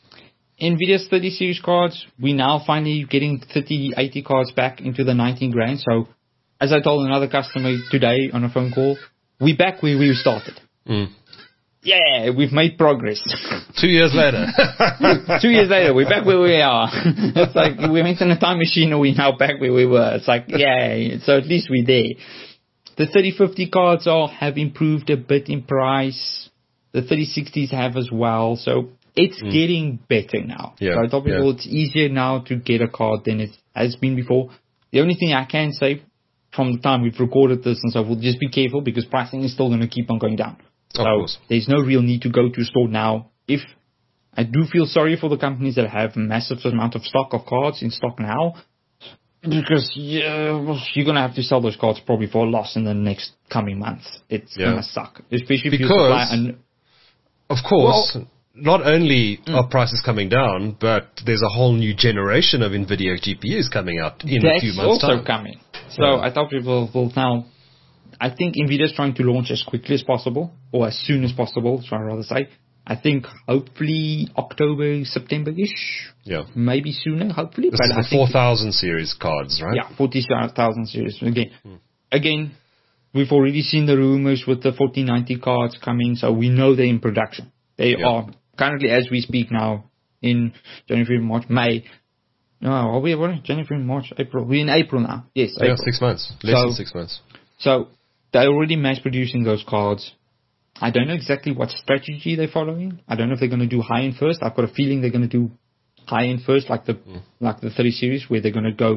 S2: NVIDIA's thirty series cards, we now finally getting thirty eighty cards back into the nineteen grand. So, as I told another customer today on a phone call, we back where we started.
S1: Mm.
S2: Yeah, we've made progress.
S1: Two years later.
S2: Two years later, we're back where we are. It's like we went in a time machine and we're now back where we were. It's like, yeah, so at least we're there. The thirty fifty cards all have improved a bit in price. The thirty sixties have as well. So it's mm. getting better now.
S1: Yeah,
S2: so I tell people
S1: yeah.
S2: it's easier now to get a card than it has been before. The only thing I can say from the time we've recorded this and so forth, just be careful because pricing is still going to keep on going down.
S1: Of
S2: so
S1: course.
S2: There's no real need to go to a store now. If I do feel sorry for the companies that have massive amount of stock of cards in stock now, because yeah, you're going to have to sell those cards probably for a loss in the next coming months. It's yeah. going to suck. Especially if
S1: because,
S2: you supply an,
S1: of course, well, not only
S2: mm.
S1: are prices coming down, but there's a whole new generation of NVIDIA G P Us coming out in
S2: That's
S1: a few months'
S2: also
S1: time.
S2: coming. So
S1: yeah.
S2: I tell people, well, now, I think NVIDIA is trying to launch as quickly as possible, or as soon as possible, so I'd rather say. I think hopefully October, September-ish.
S1: Yeah.
S2: Maybe sooner, hopefully.
S1: This
S2: but
S1: is
S2: I
S1: the four thousand series cards, right?
S2: Yeah, forty thousand series. Again,
S1: hmm.
S2: again, we've already seen the rumors with the fourteen ninety cards coming, so we know they're in production. They
S1: yeah.
S2: are currently, as we speak now, in January, March, May. No, are we what? January, March, April. We're in April now. Yes,
S1: yeah,
S2: April.
S1: six months. Less
S2: so,
S1: than six months.
S2: So they're already mass producing those cards. I don't know exactly what strategy they're following. I don't know if they're going to do high end first. I've got a feeling they're going to do high end first, like the mm. like the thirty series, where they're going to go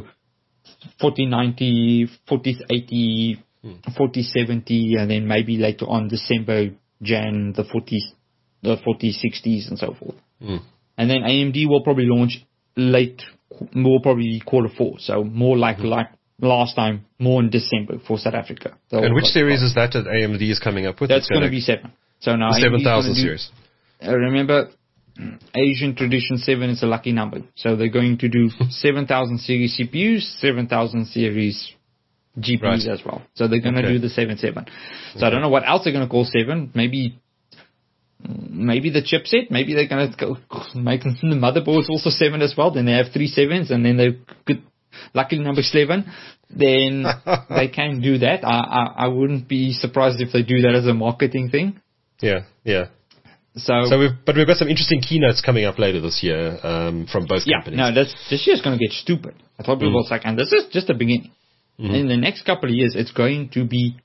S2: forty ninety, forty eighty, mm. forty seventy, and then maybe later on December, Jan, the forty, the forty sixties, and so forth.
S1: Mm.
S2: And then A M D will probably launch late, more probably quarter four, so more like mm. like. Last time, more in December for South Africa. They'll
S1: and which series is that that A M D is coming up with?
S2: That's going to be seven. So now
S1: the seven thousand series.
S2: Uh, remember, Asian tradition seven is a lucky number. So they're going to do seven thousand series C P Us, seven thousand series G P Us right. as well. So they're going to okay. do the seven seven. So okay. I don't know what else they're going to call seven. Maybe maybe the chipset. Maybe they're going to go make the motherboards also seven as well. Then they have three sevens, and then they could. Luckily number seven, then they can do that. I, I I wouldn't be surprised if they do that as a marketing thing.
S1: Yeah, yeah.
S2: So,
S1: so we've, but we've got some interesting keynotes coming up later this year um, from both
S2: yeah,
S1: companies.
S2: No, that's, this year's going to get stupid. I thought people mm. was like, and this is just the beginning. Mm-hmm. In the next couple of years, it's going to be,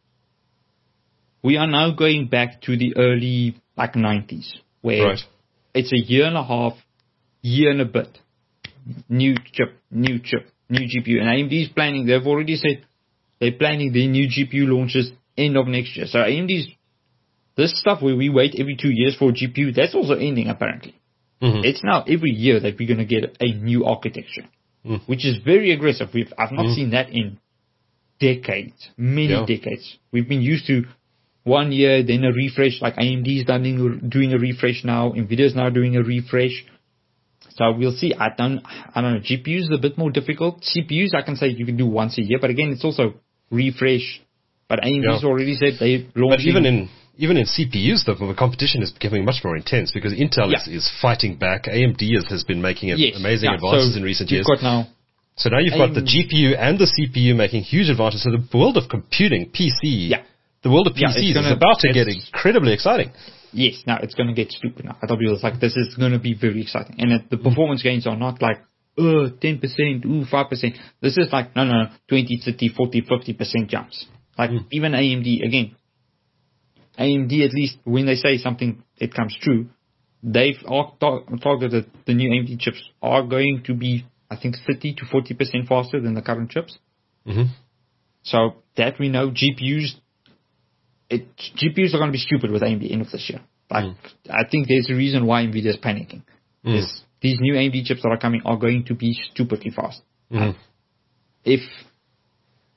S2: we are now going back to the early, like, nineties, where
S1: right.
S2: it's a year and a half, year and a bit, new chip, new chip. New G P U, and A M D is planning, they've already said they're planning their new G P U launches end of next year. So A M D's, this stuff where we wait every two years for a G P U, that's also ending apparently. Mm-hmm. It's now every year that we're going to get a new architecture, mm. which is very aggressive. We've, I've not mm. seen that in decades, many yeah. decades. We've been used to one year, then a refresh, like A M D's doing, doing a refresh now, NVIDIA's now doing a refresh. So we'll see. I don't, I don't know. G P Us is a bit more difficult. C P Us, I can say you can do once a year, but again, it's also refresh. But A M D's yeah. already said they're launching.
S1: But even in even in C P Us, the, the competition is becoming much more intense because Intel yeah. is, is fighting back. A M D is, has been making yes. amazing yeah. advances
S2: so
S1: in recent
S2: you've
S1: years.
S2: Got now
S1: so now you've got the G P U and the C P U making huge advances. So the world of computing, P C,
S2: yeah.
S1: the world of P Cs yeah, gonna, is about to get incredibly exciting.
S2: Yes, now it's going to get stupid now. I thought people was like, this is going to be very exciting. And it, the performance gains are not like, oh, ten percent, ooh, five percent. This is like, no, no, no, twenty, thirty, forty, fifty percent jumps. Like mm. even A M D, again, A M D at least, when they say something, it comes true. They've targeted the new A M D chips are going to be, I think, thirty to forty percent faster than the current chips.
S1: Mm-hmm. So
S2: that we know, G P Us, It, G P Us are going to be stupid with A M D end of this year. Like, mm. I think there's a reason why NVIDIA is panicking. Mm. Is these new A M D chips that are coming are going to be stupidly fast.
S1: Mm.
S2: If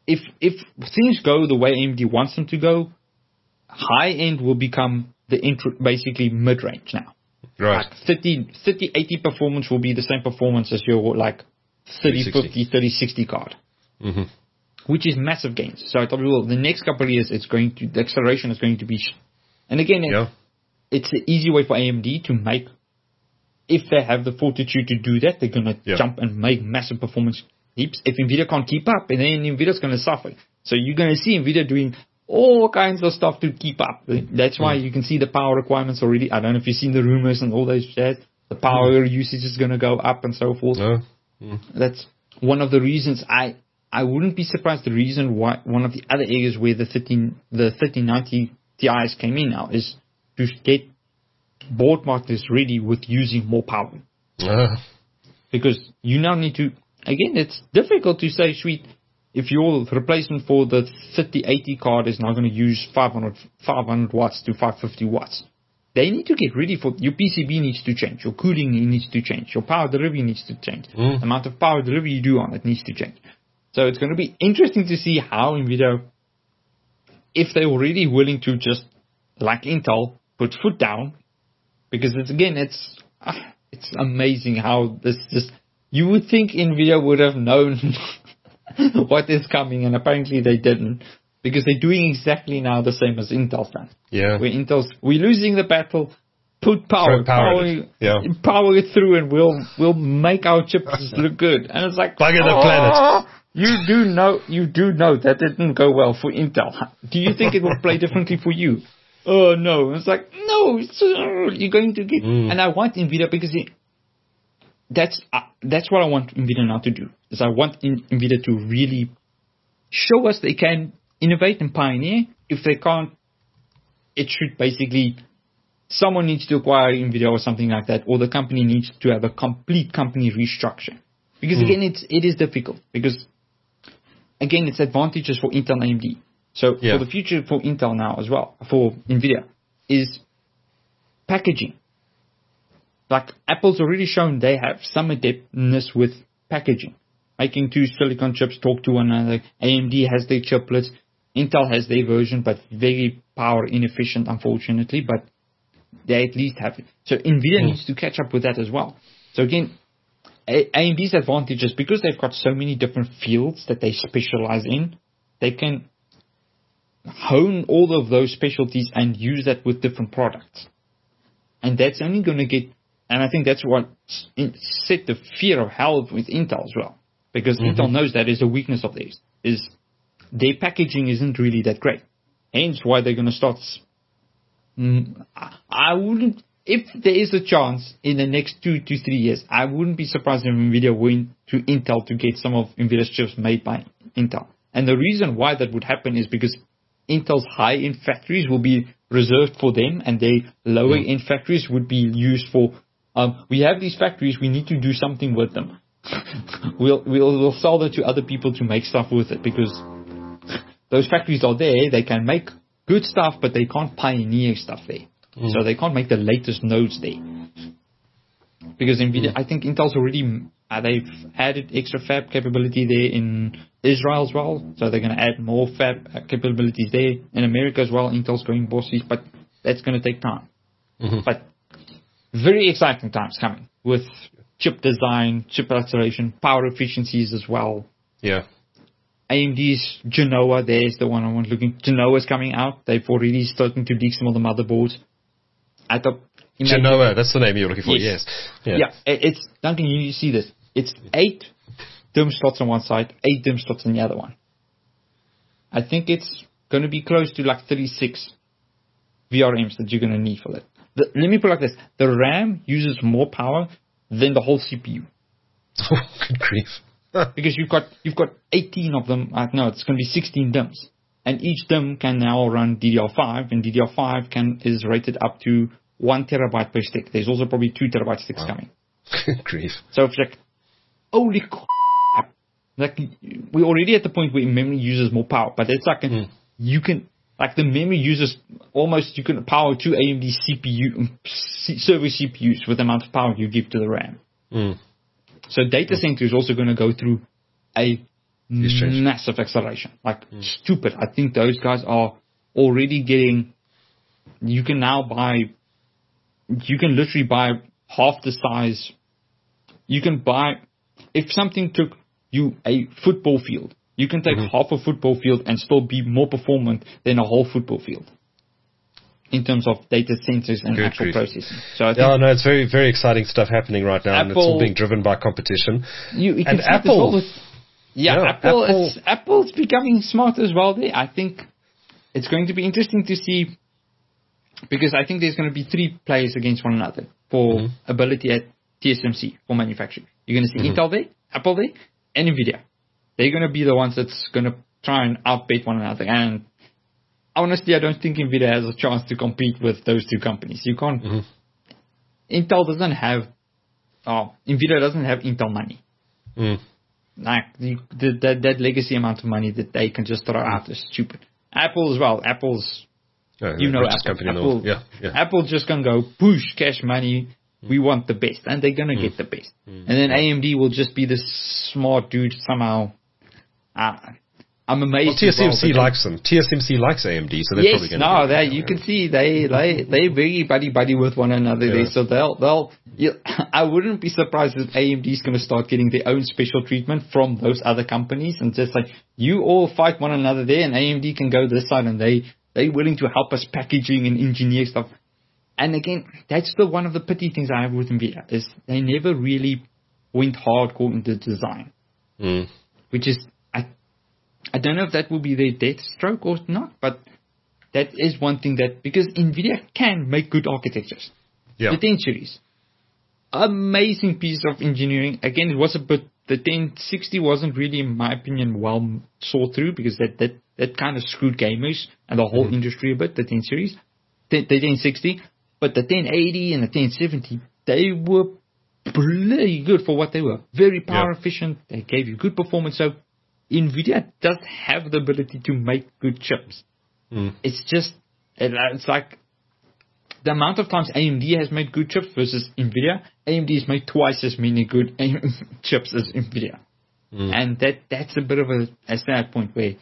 S2: if if things go the way A M D wants them to go, high end will become the intro, basically mid range now.
S1: Right.
S2: Like thirty, thirty eighty performance will be the same performance as your like thirty fifty, thirty sixty card,
S1: mm-hmm.
S2: which is massive gains. So I thought, well, the next couple of years, it's going to the acceleration is going to be, sh- and again, it,
S1: yeah.
S2: it's an easy way for A M D to make. If they have the fortitude to do that, they're going to
S1: yeah.
S2: jump and make massive performance leaps. If Nvidia can't keep up, and then Nvidia's going to suffer. So you're going to see Nvidia doing all kinds of stuff to keep up. That's why mm. you can see the power requirements already. I don't know if you've seen the rumors and all those jazz. The power mm. usage is going to go up and so forth.
S1: No. Mm.
S2: That's one of the reasons. I I wouldn't be surprised. The reason why one of the other areas where the thirteen the thirteen ninety Ti's came in now is to get board markets ready with using more power.
S1: Uh.
S2: Because you now need to. Again, it's difficult to say, sweet. If your replacement for the thirty eighty card is now going to use five hundred, five hundred watts to five hundred fifty watts, they need to get ready for your P C B needs to change, your cooling needs to change, your power delivery needs to change,
S1: mm.
S2: the amount of power delivery you do on it needs to change. So it's going to be interesting to see how Nvidia, if they're already willing to just, like Intel, put foot down, because it's again, it's uh, it's amazing how this just, you would think Nvidia would have known what is coming, and apparently they didn't, because they're doing exactly now the same as Intel's done.
S1: Yeah.
S2: Where Intel's, we're losing the battle, put power,
S1: power,
S2: power,
S1: it. Yeah.
S2: power it through, and we'll we'll make our chips look good. And it's like,
S1: plug in
S2: oh,
S1: the planet.
S2: You do know, you do know that didn't go well for Intel. Do you think it will play differently for you? Oh no! It's like no, it's, uh, you're going to get. Mm. And I want Nvidia because it, that's uh, that's what I want Nvidia now to do. Is I want in, Nvidia to really show us they can innovate and pioneer. If they can't, it should basically someone needs to acquire Nvidia or something like that, or the company needs to have a complete company restructure. Because mm. again, it's it is difficult because again, it's advantages for Intel and A M D. So
S1: yeah.
S2: for the future for Intel now as well, for Nvidia, is packaging. Like Apple's already shown they have some adeptness with packaging. Making two silicon chips talk to one another. A M D has their chiplets. Intel has their version, but very power inefficient, unfortunately. But they at least have it. So Nvidia mm. needs to catch up with that as well. So again, A M D's advantage is because they've got so many different fields that they specialize in, they can hone all of those specialties and use that with different products. And that's only going to get, and I think that's what set the fear of hell with Intel as well. Because mm-hmm. Intel knows that is a weakness of theirs, is their packaging isn't really that great. Hence why they're going to start, I wouldn't, if there is a chance in the next two to three years, I wouldn't be surprised if Nvidia went to Intel to get some of Nvidia's chips made by Intel. And the reason why that would happen is because Intel's high-end factories will be reserved for them, and their lower-end mm. factories would be used for, um, we have these factories, we need to do something with them. we'll, we'll, we'll sell them to other people to make stuff with it, because those factories are there, they can make good stuff, but they can't pioneer stuff there. Mm. So they can't make the latest nodes there. Because Nvidia, mm. I think Intel's already, uh, they've added extra fab capability there in Israel as well. So they're going to add more fab capabilities there. In America as well, Intel's going bossy, but that's going to take time. Mm-hmm. But very exciting times coming with chip design, chip acceleration, power efficiencies as well.
S1: Yeah.
S2: A M D's Genoa, there's the one I want looking. Genoa's coming out. They've already starting to leak some of the motherboards. I thought
S1: Genoa, that's the name you're looking for. Yes.
S2: yes. Yeah. yeah. It's Duncan. You see this? It's eight D I M slots on one side, eight D I M slots on the other one. I think it's going to be close to like thirty-six V R Ms that you're going to need for that. The, let me put it like this: the RAM uses more power than the whole C P U.
S1: Oh, good grief!
S2: Because you've got you've got eighteen of them. Uh, no, it's going to be sixteen D I Ms. And each D I M can now run D D R five, and D D R five can is rated up to one terabyte per stick. There's also probably two terabyte sticks wow. coming.
S1: Grief.
S2: So it's like, holy crap. Like, we're already at the point where memory uses more power, but it's like, mm. you can, like the memory uses almost, you can power two A M D C P U, server C P Us with the amount of power you give to the RAM.
S1: Mm.
S2: So data center is also going to go through a massive acceleration. Like, mm. stupid. I think those guys are already getting, you can now buy, you can literally buy half the size. You can buy, if something took you a football field, you can take mm-hmm. half a football field and still be more performant than a whole football field in terms of data centers and Good actual grief. processing. So I think
S1: yeah, no, it's very, very exciting stuff happening right now, Apple, and it's all being driven by competition.
S2: You, you
S1: and Apple,
S2: with, yeah, yeah, Apple, Apple is, Apple's becoming smart as well. There, I think it's going to be interesting to see, because I think there's going to be three players against one another for mm-hmm. ability at T S M C for manufacturing. You're going to see mm-hmm. Intel there, Apple there, and Nvidia. They're going to be the ones that's going to try and outbid one another. And honestly, I don't think Nvidia has a chance to compete with those two companies. You can't. Mm-hmm. Intel doesn't have. Oh, Nvidia doesn't have Intel money.
S1: Mm.
S2: Like the, the, that that legacy amount of money that they can just throw out is stupid. Apple as well. Apple's.
S1: Yeah,
S2: you know, Apple. Apple,
S1: yeah, yeah.
S2: Apple's just gonna go push cash money. We want the best, and they're gonna mm. get the best. Mm. And then A M D will just be this smart dude somehow. Uh, I'm amazed.
S1: Well, T S M C
S2: well,
S1: likes them. T S M C likes A M D, so they're
S2: yes,
S1: probably going to.
S2: No, they, you can see they they they very buddy buddy with one another. Yeah. There, so they'll they'll. You, I wouldn't be surprised if A M D is going to start getting their own special treatment from those other companies, and just like you all fight one another there, and A M D can go this side, and they they're willing to help us packaging and engineer stuff. And again, that's the one of the pity things I have with Nvidia is they never really went hardcore into design,
S1: mm.
S2: which is. I don't know if that will be their death stroke or not, but that is one thing that, because NVIDIA can make good architectures.
S1: Yeah.
S2: The ten series, amazing piece of engineering. Again, it was a bit, the ten sixty wasn't really, in my opinion, well thought through, because that, that, that kind of screwed gamers and the whole mm-hmm. industry a bit, the ten series, the, the ten sixty. But the ten eighty and the ten seventy, they were pretty good for what they were. Very power yeah. efficient. They gave you good performance. So NVIDIA does have the ability to make good chips.
S1: Mm.
S2: It's just, it's like the amount of times A M D has made good chips versus NVIDIA. A M D has made twice as many good chips as NVIDIA. Mm. And that that's a bit of a, a sad point where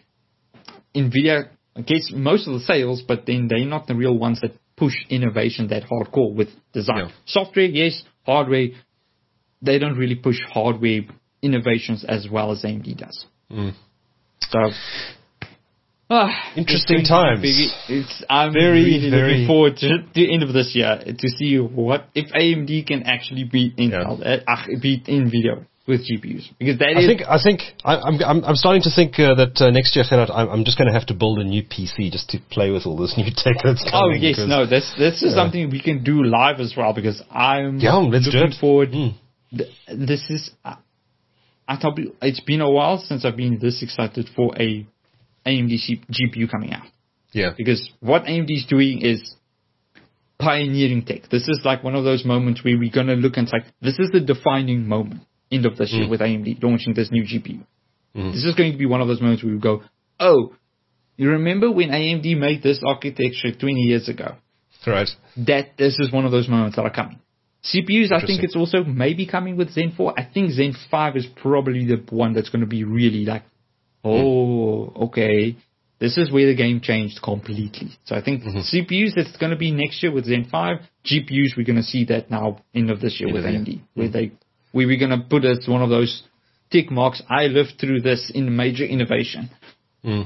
S2: NVIDIA gets most of the sales, but then they're not the real ones that push innovation that hardcore with design. Yeah. Software, yes. Hardware, they don't really push hardware innovations as well as A M D does.
S1: Mm.
S2: So, uh,
S1: interesting
S2: it's
S1: times.
S2: It's, I'm very, really very looking forward to the end of this year to see what if A M D can actually beat Intel, yeah. uh, beat NVIDIA with G P Us, because that
S1: I
S2: is.
S1: think I think I, I'm I'm I'm starting to think uh, that uh, next year, Gerard, I'm, I'm just going to have to build a new P C just to play with all this new tech that's coming.
S2: Oh yes, because, no, that's this is yeah. something we can do live as well, because I'm
S1: yeah, let's
S2: looking
S1: do it.
S2: forward.
S1: Mm.
S2: Th- this is. Uh, I thought it's been a while since I've been this excited for a A M D G P U coming out.
S1: Yeah.
S2: Because what A M D is doing is pioneering tech. This is like one of those moments where we're going to look and say, this is the defining moment, end of this mm. year, with A M D launching this new G P U. Mm. This is going to be one of those moments where we go, oh, you remember when A M D made this architecture twenty years ago?
S1: Right.
S2: That this is one of those moments that are coming. C P Us, I think it's also maybe coming with Zen four. I think Zen five is probably the one that's going to be really like, oh, mm. okay, this is where the game changed completely. So I think mm-hmm. C P Us, it's going to be next year with Zen five. G P Us, we're going to see that now end of this year yeah, with yeah. A M D, where mm. they, where we're going to put as one of those tick marks. I lived through this in major innovation.
S1: Mm.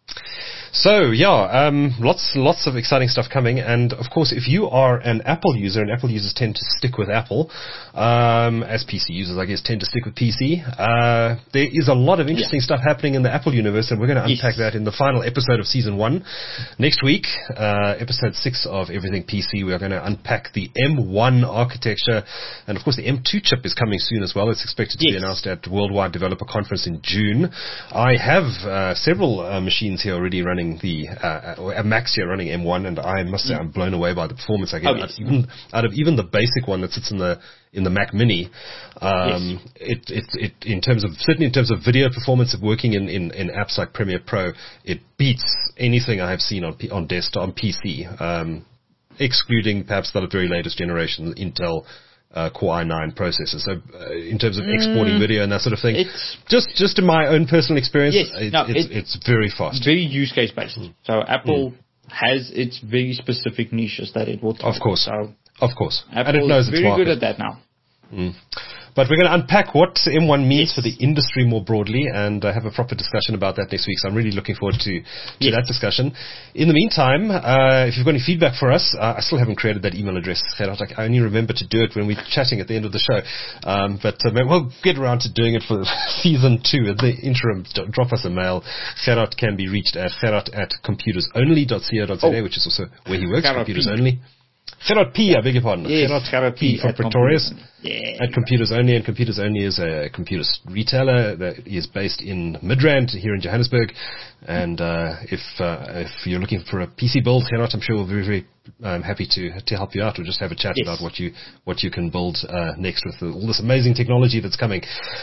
S1: So yeah, um, lots lots of exciting stuff coming, and of course, if you are an Apple user, and Apple users tend to stick with Apple, um, as P C users, I guess, tend to stick with P C. Uh, there is a lot of interesting yeah. stuff happening in the Apple universe, and we're going to unpack yes. that in the final episode of season one next week, uh, episode six of Everything P C. We are going to unpack the M one architecture, and of course, the M two chip is coming soon as well. It's expected to yes. be announced at Worldwide Developer Conference in June. I have uh, several uh, machines here already running the uh, or Macs here running M one, and I must say I'm blown away by the performance I get. Oh, yes. out, even, out of even the basic one that sits in the in the Mac Mini. Um, yes. it, it it in terms of certainly in terms of video performance of working in, in, in apps like Premiere Pro, it beats anything I have seen on P, on desktop on P C, um, excluding perhaps the very latest generation Intel uh, Core i nine processors. So uh, in terms of exporting mm, video and that sort of thing,
S2: it's,
S1: just just in my own personal experience,
S2: yes,
S1: it,
S2: no,
S1: it's,
S2: it,
S1: it's very fast.
S2: Very use case based. Mm. So Apple mm. has its very specific niches that it will target.
S1: Of course.
S2: So
S1: of course.
S2: Apple
S1: and it knows
S2: is
S1: its
S2: very
S1: market.
S2: good at that now.
S1: Mm. But we're going to unpack what M one means
S2: yes.
S1: for the industry more broadly and uh, have a proper discussion about that next week. So I'm really looking forward to, to
S2: yes.
S1: that discussion. In the meantime, uh, if you've got any feedback for us, uh, I still haven't created that email address. I only remember to do it when we're chatting at the end of the show. Um, but uh, we'll get around to doing it for season two. In the interim, drop us a mail. Gerard can be reached at gerard at computersonly dot co dot za, oh. which is also where he works,
S2: Gerard
S1: Computers
S2: P.
S1: Only. Gerard P, I beg your pardon.
S2: Yes,
S1: Gerard,
S2: Gerard P,
S1: P from
S2: at
S1: Pretorius.
S2: Computers yeah,
S1: at Computers Only, and Computers Only is a computer retailer that is based in Midrand here in Johannesburg. And uh, if uh, if you're looking for a P C build, Gerard, I'm sure we're very, very um, happy to to help you out. We'll just have a chat
S2: yes.
S1: about what you what you can build uh, next with the, all this amazing technology that's coming.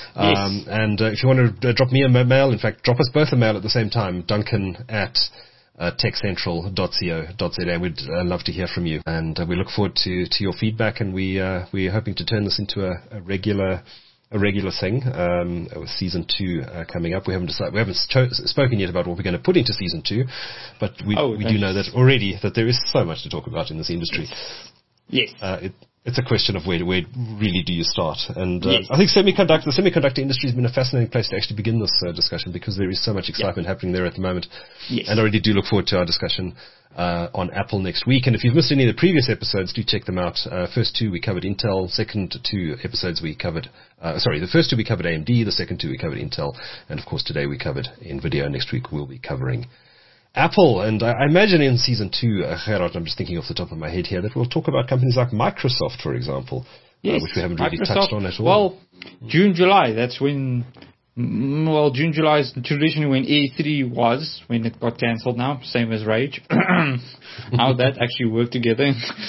S1: Um,
S2: yes.
S1: And uh, if you want to uh, drop me a mail, in fact, drop us both a mail at the same time, Duncan at Uh, tech central dot co dot za. We'd uh, love to hear from you, and uh, we look forward to, to your feedback. And we uh, we're hoping to turn this into a, a regular a regular thing um, with season two uh, coming up. We haven't decided, we haven't cho- spoken yet about what we're going to put into season two, but we
S2: oh,
S1: we do know that already that there is so much to talk about in this industry.
S2: Yes.
S1: Uh, it, It's a question of where, where really do you start. And uh,
S2: yes.
S1: I think semiconductor, the semiconductor industry has been a fascinating place to actually begin this uh, discussion because there is so much excitement yep. happening there at the moment.
S2: Yes.
S1: And I already do look forward to our discussion uh, on Apple next week. And if you've missed any of the previous episodes, do check them out. Uh, first two we covered Intel, second two episodes we covered, uh, sorry, the first two we covered A M D, the second two we covered Intel, and of course today we covered NVIDIA. Next week we'll be covering Apple, and I imagine in season two, uh, Gerard, I'm just thinking off the top of my head here, that we'll talk about companies like Microsoft, for example,
S2: yes,
S1: uh, which we haven't really
S2: Microsoft,
S1: touched on at all.
S2: Well, June, July, that's when, well, June, July is traditionally when E three was, when it got cancelled now, same as Rage. How that actually worked together.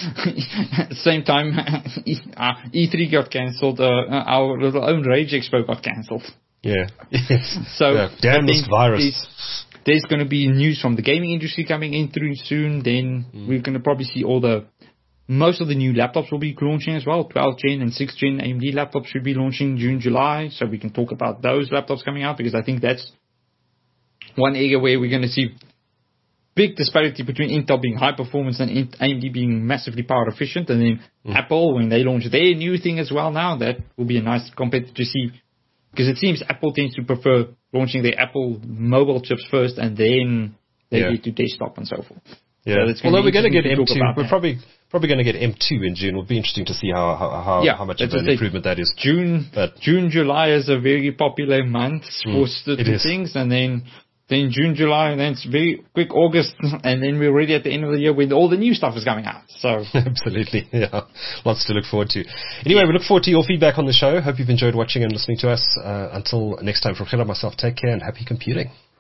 S2: Same time, E three got cancelled, uh, our little own Rage Expo got cancelled.
S1: Yeah. Yes.
S2: So,
S1: yeah. Damn this virus.
S2: There's going to be news from the gaming industry coming in through soon. Then mm. we're going to probably see all the, most of the new laptops will be launching as well. twelfth gen and sixth gen A M D laptops should be launching June, July. So we can talk about those laptops coming out because I think that's one area where we're going to see big disparity between Intel being high performance and A M D being massively power efficient. And then mm. Apple, when they launch their new thing as well now, that will be a nice competitor to see. Because it seems Apple tends to prefer launching their Apple mobile chips first and then they
S1: yeah.
S2: get to desktop and so forth.
S1: Yeah.
S2: So
S1: Although we're going to get M two, we're
S2: that.
S1: probably probably going to get M two in June. It'll be interesting to see how how how,
S2: yeah,
S1: how much of an improvement that is.
S2: June,
S1: but
S2: June, July is a very popular month for mm, certain things, and then then June, July, and then it's very quick August, and then we're already at the end of the year when all the new stuff is coming out. So
S1: absolutely, yeah, lots to look forward to. Anyway, we look forward to your feedback on the show. Hope you've enjoyed watching and listening to us. Uh, until next time, from Gerard myself, take care and happy computing.